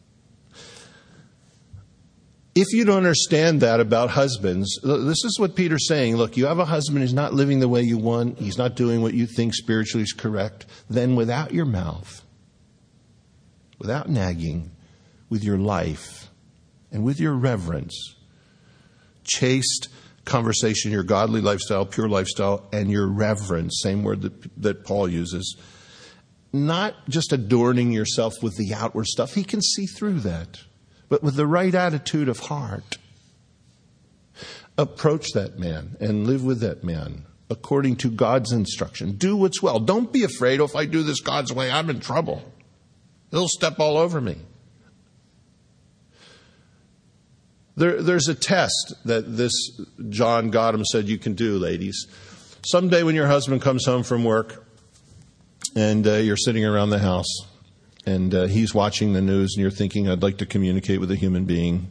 If you don't understand that about husbands, this is what Peter's saying. Look, you have a husband who's not living the way you want. He's not doing what you think spiritually is correct. Then without your mouth, without nagging, with your life and with your reverence, chaste conversation, your godly lifestyle, pure lifestyle, and your reverence, same word that Paul uses, not just adorning yourself with the outward stuff. He can see through that. But with the right attitude of heart, approach that man and live with that man according to God's instruction. Do what's well. Don't be afraid, if I do this God's way, I'm in trouble. He'll step all over me. There's a test that this John Gotham said you can do, ladies. Someday when your husband comes home from work and you're sitting around the house and he's watching the news and you're thinking, I'd like to communicate with a human being.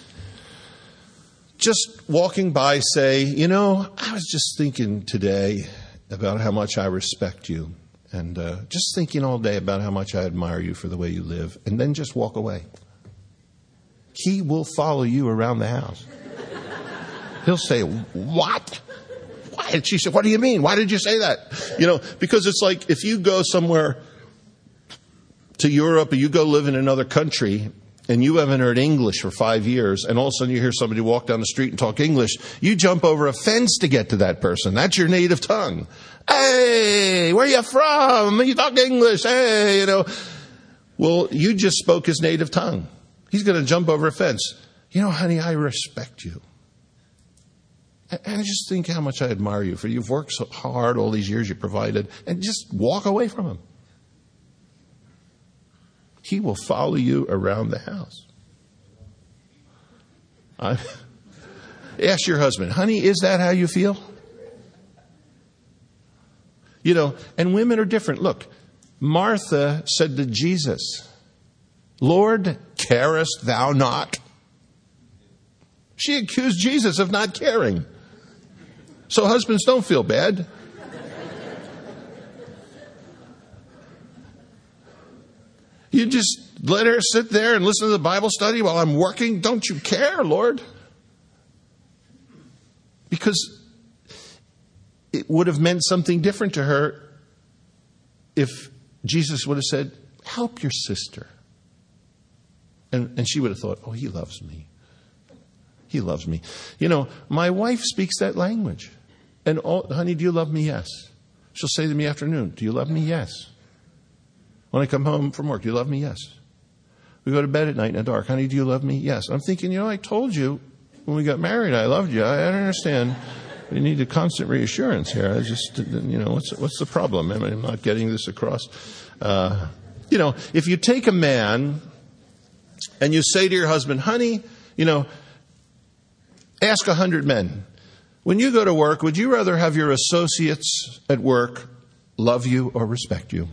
Just walking by, say, I was just thinking today about how much I respect you. And just thinking all day about how much I admire you for the way you live. And then just walk away. He will follow you around the house. He'll say, what? Why? And she said, what do you mean? Why did you say that? Because it's like if you go somewhere to Europe or you go live in another country and you haven't heard English for 5 years and all of a sudden you hear somebody walk down the street and talk English, you jump over a fence to get to that person. That's your native tongue. Hey, where you from? You talk English. Hey, Well, you just spoke his native tongue. He's going to jump over a fence. Honey, I respect you. And I just think how much I admire you for you've worked so hard all these years you provided, and just walk away from him. He will follow you around the house. Ask your husband, honey, is that how you feel? And women are different. Look, Martha said to Jesus, Lord, carest thou not? She accused Jesus of not caring. So husbands, don't feel bad. You just let her sit there and listen to the Bible study while I'm working. Don't you care, Lord? Because it would have meant something different to her if Jesus would have said, help your sister. And she would have thought, oh, he loves me. He loves me. My wife speaks that language. And, honey, do you love me? Yes. She'll say to me afternoon, do you love me? Yes. When I come home from work, do you love me? Yes. We go to bed at night in the dark. Honey, do you love me? Yes. I'm thinking, I told you when we got married I loved you. I don't understand. We need a constant reassurance here. I just, what's the problem? I'm not getting this across. If you take a man and you say to your husband, honey, ask 100 men. When you go to work, would you rather have your associates at work love you or respect you?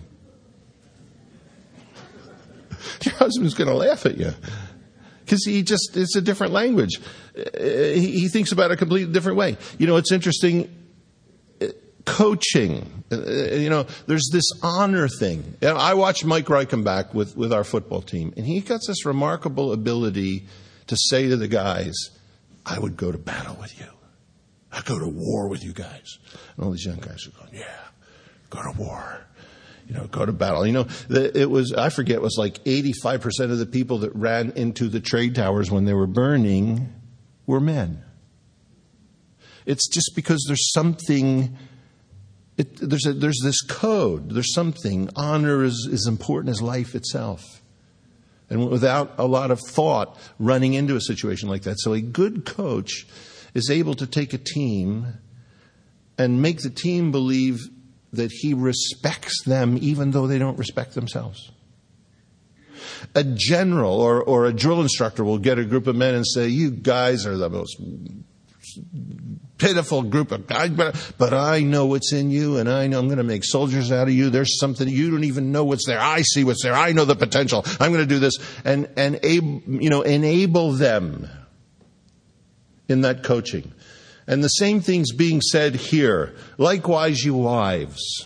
Your husband's going to laugh at you because it's a different language. He thinks about it a completely different way. It's interesting. Coaching, there's this honor thing. I watched Mike Reichenbach with our football team, and he got this remarkable ability to say to the guys, I would go to battle with you. I'd go to war with you guys. And all these young guys are going, yeah, go to war. Go to battle. I forget, it was like 85% of the people that ran into the trade towers when they were burning were men. It's just because there's something, there's this code, there's something. Honor is as important as life itself. And without a lot of thought running into a situation like that. So a good coach is able to take a team and make the team believe that he respects them even though they don't respect themselves. A general or a drill instructor will get a group of men and say, you guys are the most pitiful group of guys, but I know what's in you, and I know I'm going to make soldiers out of you. There's something you don't even know what's there. I see what's there. I know the potential. I'm going to do this, and enable them in that coaching. And the same thing's being said here. Likewise, you wives,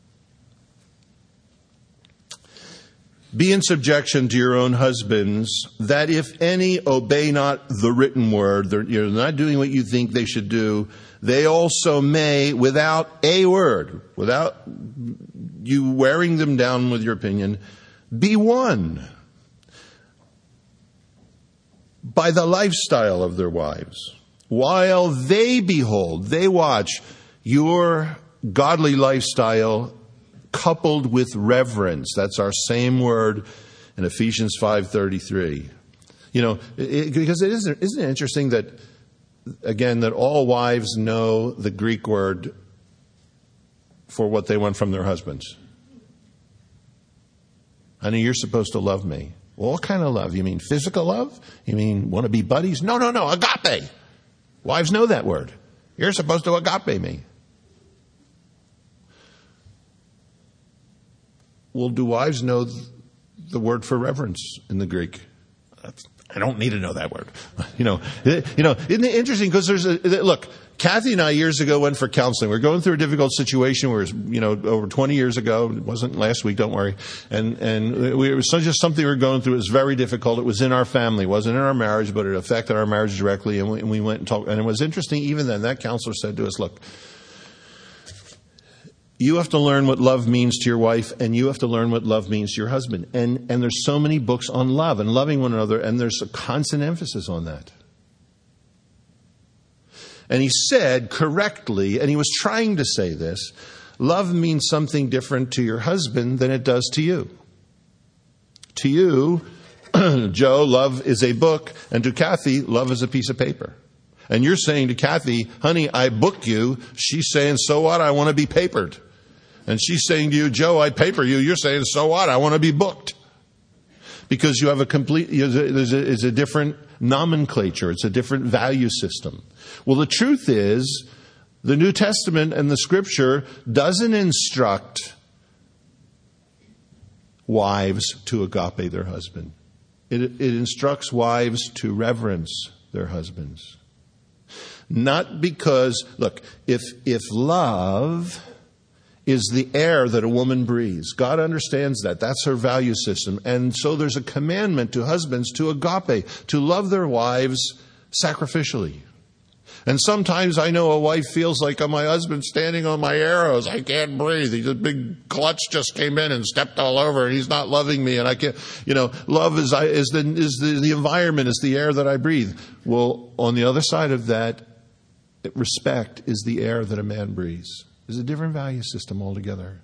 be in subjection to your own husbands, that if any obey not the written word, they're not doing what you think they should do, they also may, without a word, without you wearing them down with your opinion, be won by the lifestyle of their wives, while they behold, they watch your godly lifestyle coupled with reverence. That's our same word in Ephesians 5:33. Because isn't it interesting that, again, that all wives know the Greek word for what they want from their husbands. Honey, you're supposed to love me. Well, what kind of love? You mean physical love? You mean want to be buddies? No, agape. Wives know that word. You're supposed to agape me. Well, do wives know the word for reverence in the Greek? I don't need to know that word. Isn't it interesting? Because look, Kathy and I years ago went for counseling. We're going through a difficult situation where, over 20 years ago, it wasn't last week, don't worry. And it was just something we were going through. It was very difficult. It was in our family. It wasn't in our marriage, but it affected our marriage directly. And we went and talked. And it was interesting, even then, that counselor said to us, look, you have to learn what love means to your wife, and you have to learn what love means to your husband. And there's so many books on love and loving one another, and there's a constant emphasis on that. And he said correctly, and he was trying to say this, love means something different to your husband than it does to you. To you, Joe, love is a book, and to Kathy, love is a piece of paper. And you're saying to Kathy, honey, I booked you. She's saying, so what? I want to be papered. And she's saying to you, Joe, I'd paper you. You're saying, so what? I want to be booked. Because you have it's a different nomenclature. It's a different value system. Well, the truth is, the New Testament and the Scripture doesn't instruct wives to agape their husband. It instructs wives to reverence their husbands. Not because, look, if love is the air that a woman breathes, God understands that. That's her value system. And so there's a commandment to husbands to agape, to love their wives sacrificially. And sometimes I know a wife feels like, oh, my husband's standing on my arrows. I can't breathe. A big clutch just came in and stepped all over, and he's not loving me. And I can't, love is the environment, is the air that I breathe. Well, on the other side of that, respect is the air that a man breathes. There's a different value system altogether.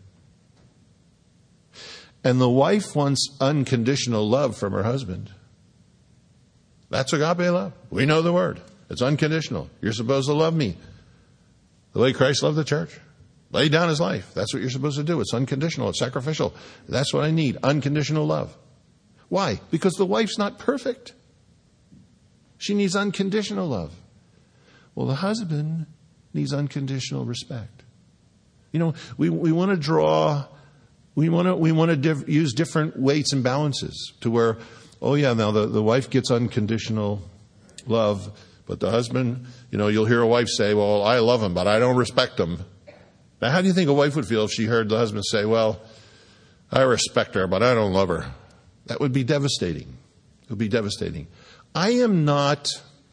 And the wife wants unconditional love from her husband. That's agape love. We know the word. It's unconditional. You're supposed to love me the way Christ loved the church. Lay down his life. That's what you're supposed to do. It's unconditional. It's sacrificial. That's what I need. Unconditional love. Why? Because the wife's not perfect. She needs unconditional love. Well, the husband needs unconditional respect. We want to draw, we want to use different weights and balances to where, now the wife gets unconditional love, but the husband, you'll hear a wife say, well, I love him, but I don't respect him. Now, how do you think a wife would feel if she heard the husband say, well, I respect her, but I don't love her? That would be devastating. It would be devastating. I am not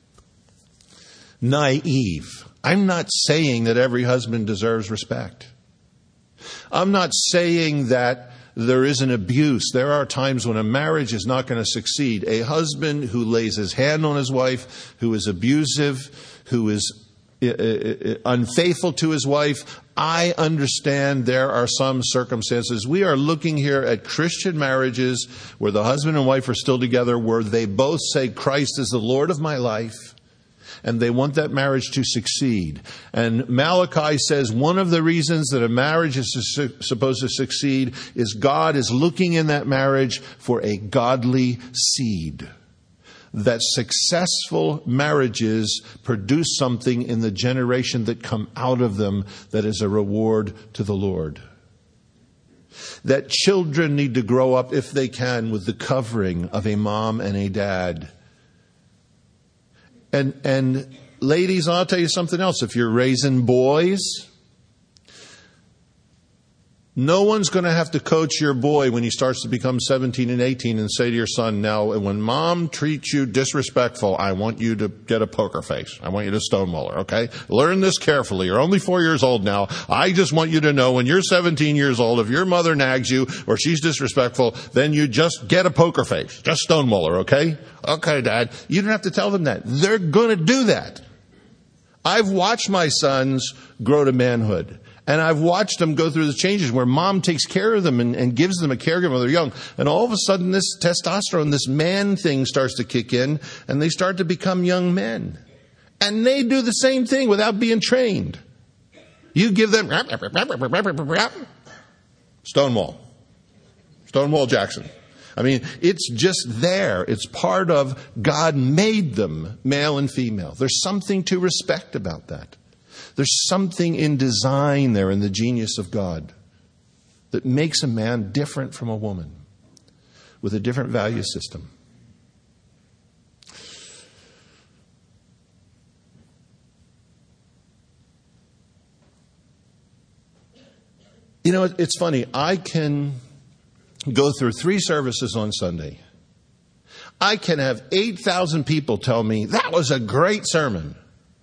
naive. I'm not saying that every husband deserves respect. I'm not saying that there isn't abuse. There are times when a marriage is not going to succeed. A husband who lays his hand on his wife, who is abusive, who is unfaithful to his wife, I understand there are some circumstances. We are looking here at Christian marriages where the husband and wife are still together, where they both say Christ is the Lord of my life, and they want that marriage to succeed. And Malachi says one of the reasons that a marriage is supposed to succeed is God is looking in that marriage for a godly seed. That successful marriages produce something in the generation that come out of them that is a reward to the Lord. That children need to grow up, if they can, with the covering of a mom and a dad. And ladies, I'll tell you something else. If you're raising boys, no one's going to have to coach your boy when he starts to become 17 and 18 and say to your son, now, when mom treats you disrespectful, I want you to get a poker face. I want you to stonewall her, okay? Learn this carefully. You're only 4 years old now. I just want you to know when you're 17 years old, if your mother nags you or she's disrespectful, then you just get a poker face. Just stonewall her, okay? Okay, Dad. You don't have to tell them that. They're going to do that. I've watched my sons grow to manhood. And I've watched them go through the changes where mom takes care of them and gives them a caregiver when they're young. And all of a sudden this testosterone, this man thing starts to kick in, and they start to become young men. And they do the same thing without being trained. You give them Stonewall. Stonewall Jackson. I mean, it's just there. It's part of God made them male and female. There's something to respect about that. There's something in design there, in the genius of God, that makes a man different from a woman with a different value system. You know, it's funny. I can go through 3 services on Sunday. I can have 8,000 people tell me, that was a great sermon.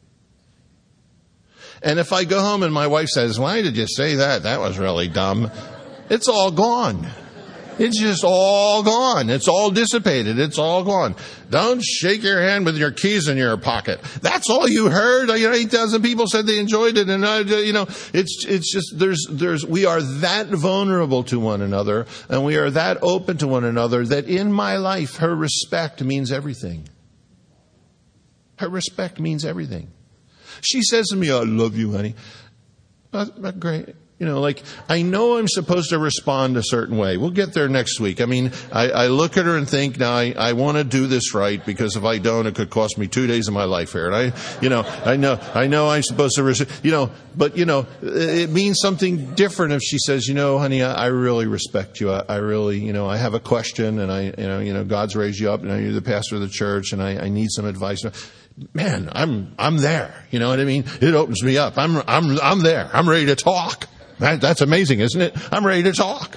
And if I go home and my wife says, why did you say that? That was really dumb. It's all gone. It's just all gone. It's all dissipated. It's all gone. Don't shake your hand with your keys in your pocket. That's all you heard. 8,000 people said they enjoyed it. And, it's just, we are that vulnerable to one another, and we are that open to one another, that in my life, her respect means everything. Her respect means everything. She says to me, I love you, honey. That's great. I know I'm supposed to respond a certain way. We'll get there next week. I mean, I look at her and think, now I want to do this right, because if I don't, it could cost me 2 days of my life here. And I know I'm supposed to, but it means something different if she says, honey, I really respect you. I really, I have a question, and God's raised you up, and you're the pastor of the church, and I need some advice. Man, I'm there. You know what I mean? It opens me up. I'm there. I'm ready to talk. That's amazing, isn't it? I'm ready to talk.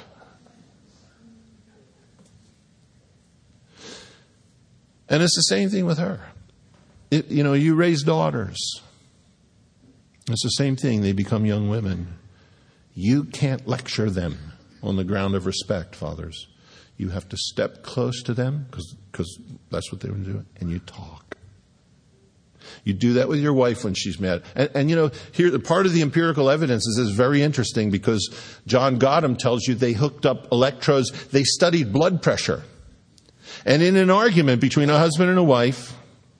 And it's the same thing with her. You raise daughters. It's the same thing. They become young women. You can't lecture them on the ground of respect, fathers. You have to step close to them, because that's what they would do, and you talk. You do that with your wife when she's mad. And here, the part of the empirical evidence is very interesting, because John Gottman tells you they hooked up electrodes. They studied blood pressure. And in an argument between a husband and a wife,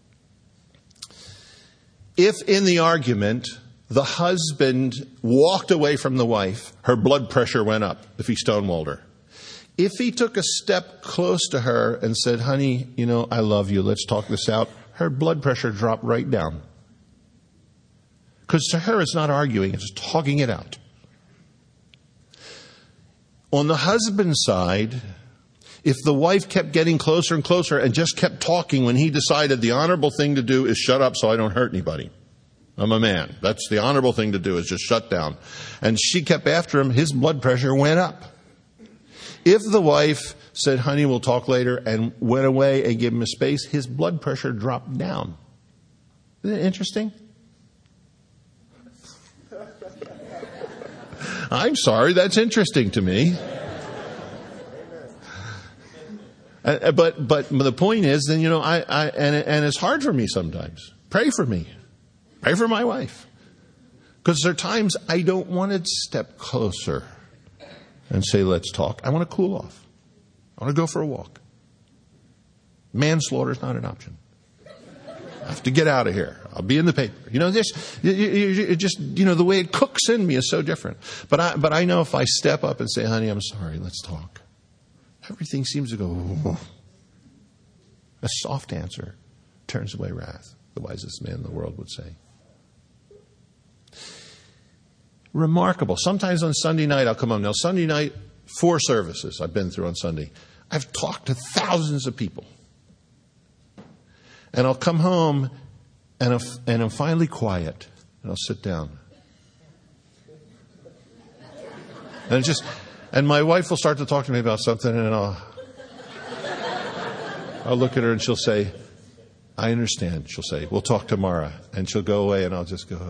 if in the argument the husband walked away from the wife, her blood pressure went up if he stonewalled her. If he took a step close to her and said, honey, I love you, let's talk this out, her blood pressure dropped right down. Because to her, it's not arguing, it's talking it out. On the husband's side, if the wife kept getting closer and closer and just kept talking when he decided the honorable thing to do is shut up so I don't hurt anybody. I'm a man. That's the honorable thing to do, is just shut down. And she kept after him, his blood pressure went up. If the wife said, honey, we'll talk later, and went away and gave him a space, his blood pressure dropped down. Isn't it interesting? I'm sorry, that's interesting to me. But the point is, then, and it's hard for me sometimes. Pray for me. Pray for my wife. Because there are times I don't want to step closer and say, let's talk. I want to cool off. I want to go for a walk. Manslaughter is not an option. I have to get out of here. I'll be in the paper. The way it cooks in me is so different. But I know if I step up and say, honey, I'm sorry, let's talk, everything seems to go, whoa. A soft answer turns away wrath, the wisest man in the world would say. Remarkable. Sometimes on Sunday night, I'll come home. Now, Sunday night, 4 services I've been through on Sunday. I've talked to thousands of people. And I'll come home, and I'm finally quiet, and I'll sit down. And my wife will start to talk to me about something, and I'll look at her, and she'll say, I understand. She'll say, we'll talk tomorrow. And she'll go away, and I'll just go,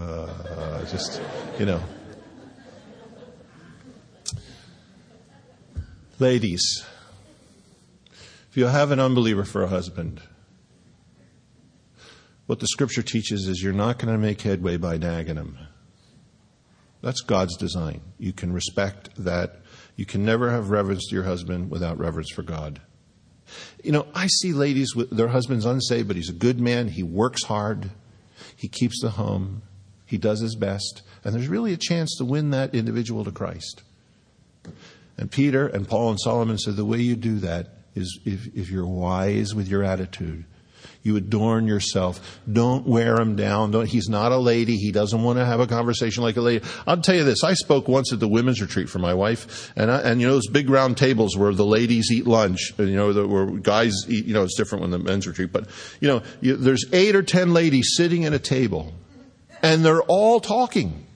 Ladies, if you have an unbeliever for a husband, what the Scripture teaches is you're not going to make headway by nagging him. That's God's design. You can respect that. You can never have reverence to your husband without reverence for God. I see ladies with their husband's unsaved, but he's a good man. He works hard. He keeps the home. He does his best. And there's really a chance to win that individual to Christ. And Peter and Paul and Solomon said the way you do that is if you're wise with your attitude. You adorn yourself. Don't wear him down. He's not a lady. He doesn't want to have a conversation like a lady. I'll tell you this. I spoke once at the women's retreat for my wife, and you know those big round tables where the ladies eat lunch, and you know where guys eat. You know it's different when the men's retreat, but you know there's 8 or 10 ladies sitting at a table, and they're all talking.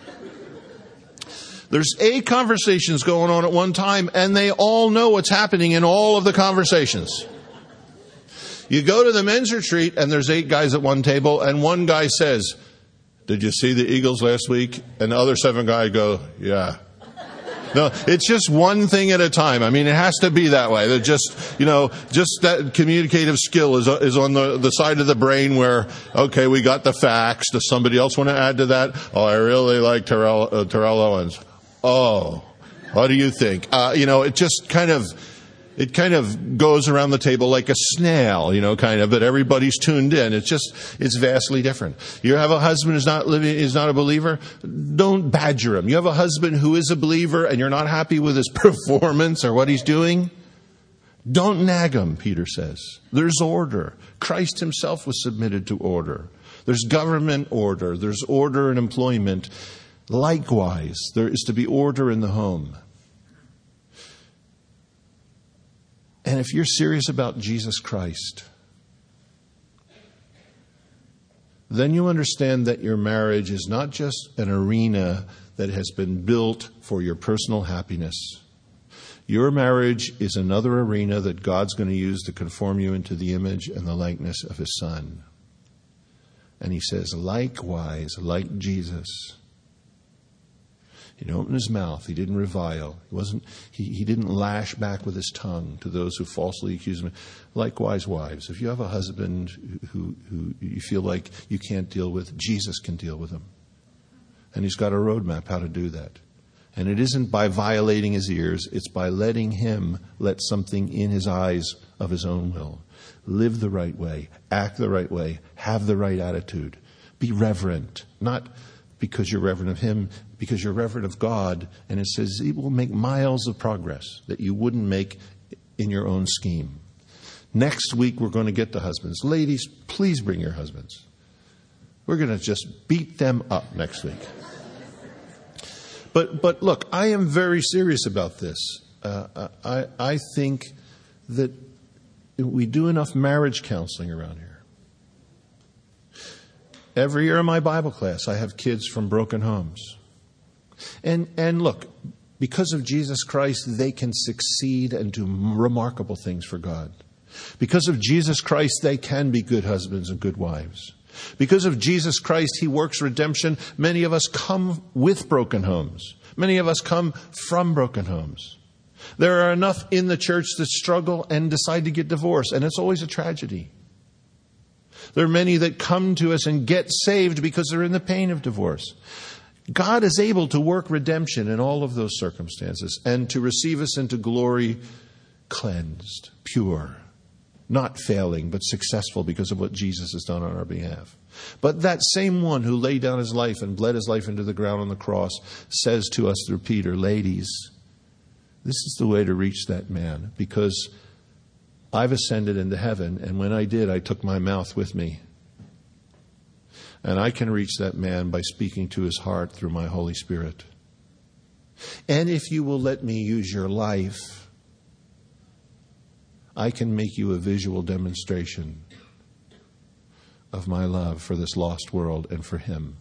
There's 8 conversations going on at one time, and they all know what's happening in all of the conversations. You go to the men's retreat, and there's 8 guys at one table, and one guy says, "Did you see the Eagles last week?" And the other 7 guys go, "Yeah." No, it's just one thing at a time. I mean, it has to be that way. They're just that communicative skill is on the side of the brain where, okay, we got the facts. Does somebody else want to add to that? Oh, I really like Terrell Owens. Oh, what do you think? It just kind of goes around the table like a snail, but everybody's tuned in. It's vastly different. You have a husband who's not a believer? Don't badger him. You have a husband who is a believer and you're not happy with his performance or what he's doing? Don't nag him, Peter says. There's order. Christ himself was submitted to order. There's government order. There's order in employment. Likewise, there is to be order in the home. And if you're serious about Jesus Christ, then you understand that your marriage is not just an arena that has been built for your personal happiness. Your marriage is another arena that God's going to use to conform you into the image and the likeness of His Son. And He says, likewise, like Jesus. He didn't open his mouth. He didn't revile. He didn't lash back with his tongue to those who falsely accuse him. Likewise, wives, if you have a husband who you feel like you can't deal with, Jesus can deal with him. And He's got a roadmap how to do that. And it isn't by violating his ears. It's by letting him let something in his eyes of his own will. Live the right way. Act the right way. Have the right attitude. Be reverent. Not because you're reverent of Him, because you're reverent of God. And it says He will make miles of progress that you wouldn't make in your own scheme. Next week, we're going to get the husbands. Ladies, please bring your husbands. We're going to just beat them up next week. But look, I am very serious about this. I think that we do enough marriage counseling around here. Every year in my Bible class, I have kids from broken homes. And look, because of Jesus Christ, they can succeed and do remarkable things for God. Because of Jesus Christ, they can be good husbands and good wives. Because of Jesus Christ, He works redemption. Many of us come with broken homes. Many of us come from broken homes. There are enough in the church that struggle and decide to get divorced, and it's always a tragedy. There are many that come to us and get saved because they're in the pain of divorce. God is able to work redemption in all of those circumstances and to receive us into glory cleansed, pure, not failing, but successful because of what Jesus has done on our behalf. But that same one who laid down His life and bled His life into the ground on the cross says to us through Peter, ladies, this is the way to reach that man, because I've ascended into heaven, and when I did, I took my mouth with me. And I can reach that man by speaking to his heart through my Holy Spirit. And if you will let me use your life, I can make you a visual demonstration of my love for this lost world and for Him.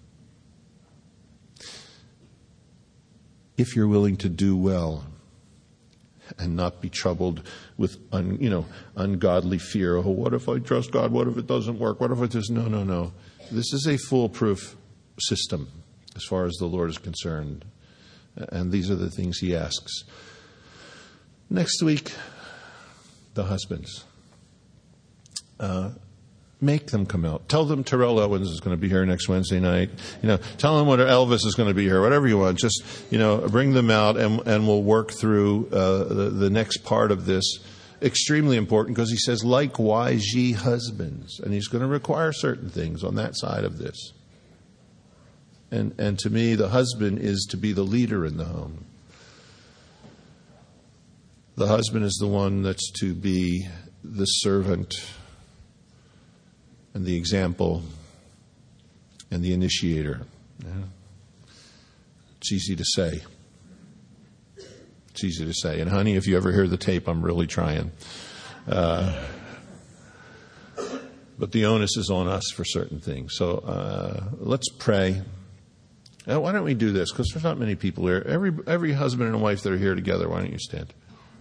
If you're willing to do well and not be troubled with ungodly fear. Oh, what if I trust God? What if it doesn't work? What if it just... No. This is a foolproof system as far as the Lord is concerned. And these are the things He asks. Next week, the husbands. Make them come out. Tell them Terrell Owens is going to be here next Wednesday night. Tell them what Elvis is going to be here. Whatever you want. Just, bring them out and we'll work through the next part of this. Extremely important because He says, likewise ye husbands. And He's going to require certain things on that side of this. And to me, the husband is to be the leader in the home. The husband is the one that's to be the servant and the example and the initiator. Yeah. It's easy to say. It's easy to say. And honey, if you ever hear the tape, I'm really trying. But the onus is on us for certain things. So let's pray. Why don't we do this? Because there's not many people here. Every husband and wife that are here together, why don't you stand?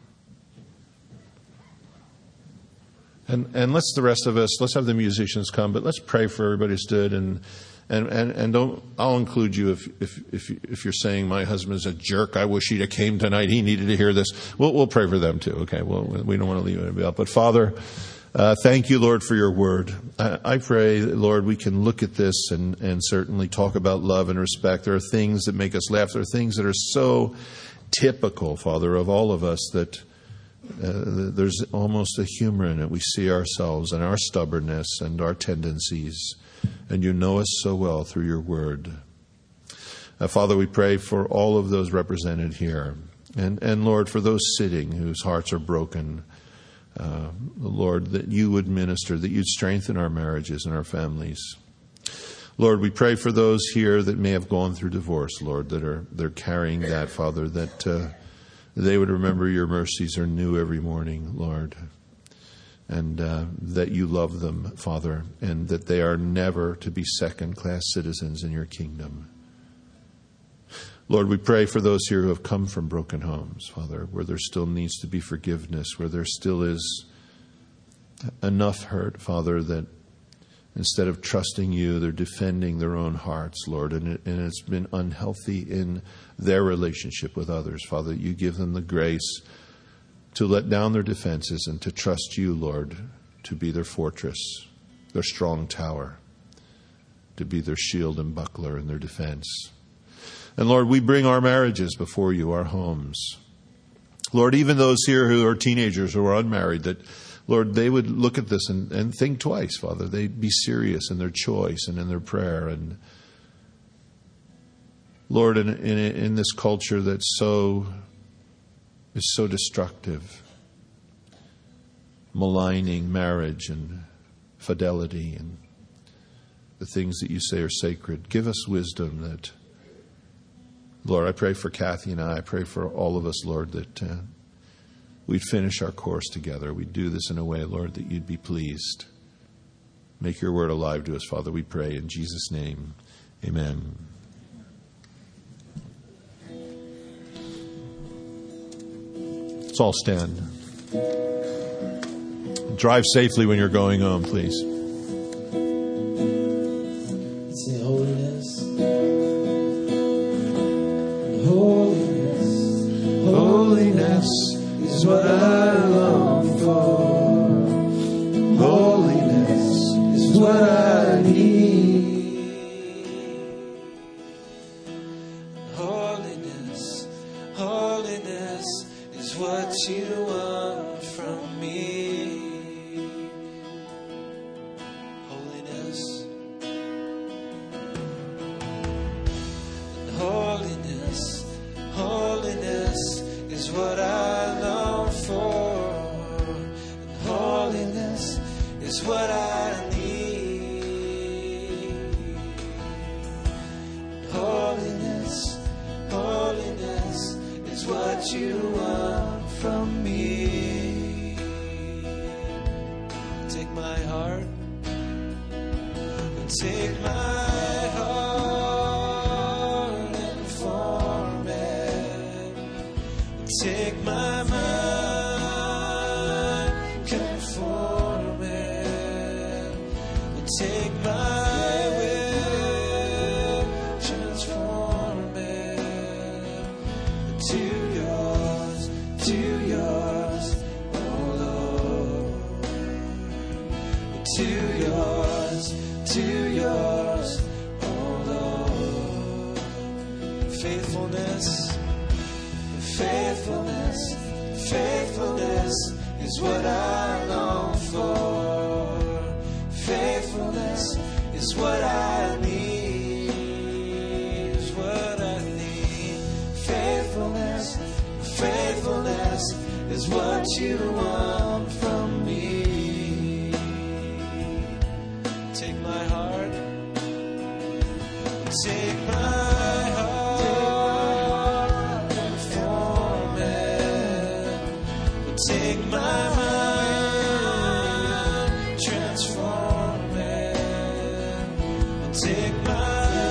And let's the rest of us, let's have the musicians come, but let's pray for everybody who stood and don't. I'll include you if you're saying my husband's a jerk. I wish he'd have came tonight. He needed to hear this. We'll pray for them too. Okay. Well, we don't want to leave anybody out. But Father, thank you, Lord, for your word. I pray, Lord, we can look at this and certainly talk about love and respect. There are things that make us laugh. There are things that are so typical, Father, of all of us that there's almost a humor in it. We see ourselves and our stubbornness and our tendencies, and you know us so well through your word. Father, we pray for all of those represented here, and Lord, for those sitting whose hearts are broken, Lord, that you would minister, that you'd strengthen our marriages and our families. Lord, we pray for those here that may have gone through divorce, Lord, they're carrying that, Father, that they would remember your mercies are new every morning, Lord, and that you love them, Father, and that they are never to be second-class citizens in your kingdom. Lord, we pray for those here who have come from broken homes, Father, where there still needs to be forgiveness, where there still is enough hurt, Father, that instead of trusting you, they're defending their own hearts, Lord, and it's been unhealthy in their relationship with others. Father, you give them the grace to let down their defenses and to trust you, Lord, to be their fortress, their strong tower, to be their shield and buckler in their defense. And Lord, we bring our marriages before you, our homes. Lord, even those here who are teenagers or are unmarried, that, Lord, they would look at this and think twice, Father. They'd be serious in their choice and in their prayer. And Lord, in this culture that is so destructive, maligning marriage and fidelity and the things that you say are sacred, give us wisdom that, Lord, I pray for Kathy and I pray for all of us, Lord, that we'd finish our course together. We'd do this in a way, Lord, that you'd be pleased. Make your word alive to us, Father, we pray in Jesus' name. Amen. Let's all stand. Drive safely when you're going home, please. Say holiness. Holiness. Holiness is what I long for. Holiness is what I need. Holiness, holiness is what you want from me. Holiness, and holiness, holiness is what I long for. And holiness is what I need. And holiness, holiness is what you want from me. Take my heart and take my heart and form it. And take my mind, conform it. And take my will, transform it. To yours, oh Lord. To yours, oh Lord. Faithfulness, faithfulness, faithfulness is what I long for. Faithfulness is what I need, is what I need. Faithfulness, faithfulness is what you want from me. Take my heart, take my heart and form it. Take my mind, transform it. Take my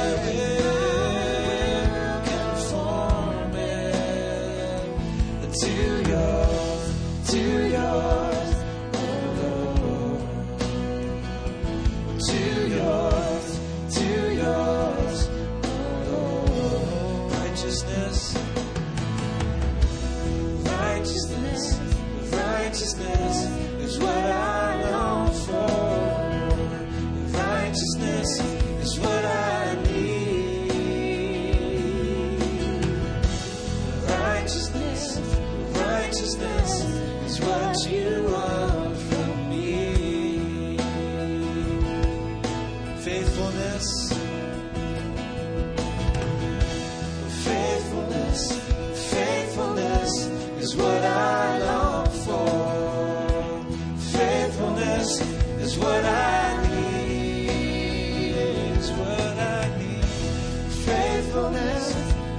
righteousness is what I long for. Righteousness is what I need. Righteousness is what you want from me. Faithfulness is what I long for. Faithfulness is what I need. Is what I need. Faithfulness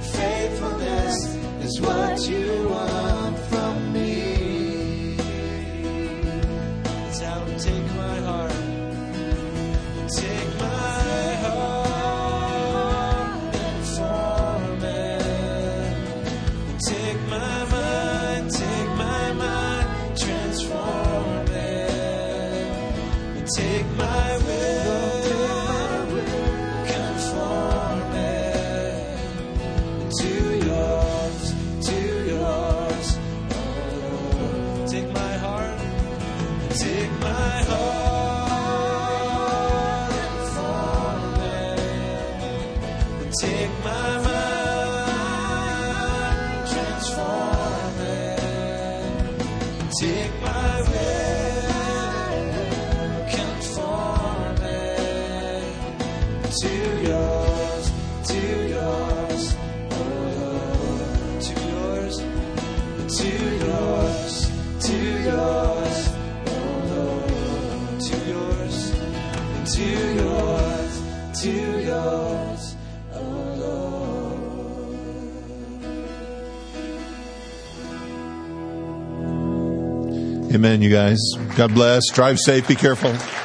is what you want from me. It's how to take my heart. Take my heart and form it. Take my mind, transform it. Take my will, conform it to yours. Oh Lord. Take my heart, and form it. Take my mind, transform it. Take my will, conform it to yours, oh Lord. To yours, oh Lord. To yours, oh Lord. Amen, you guys. God bless. Drive safe. Be careful.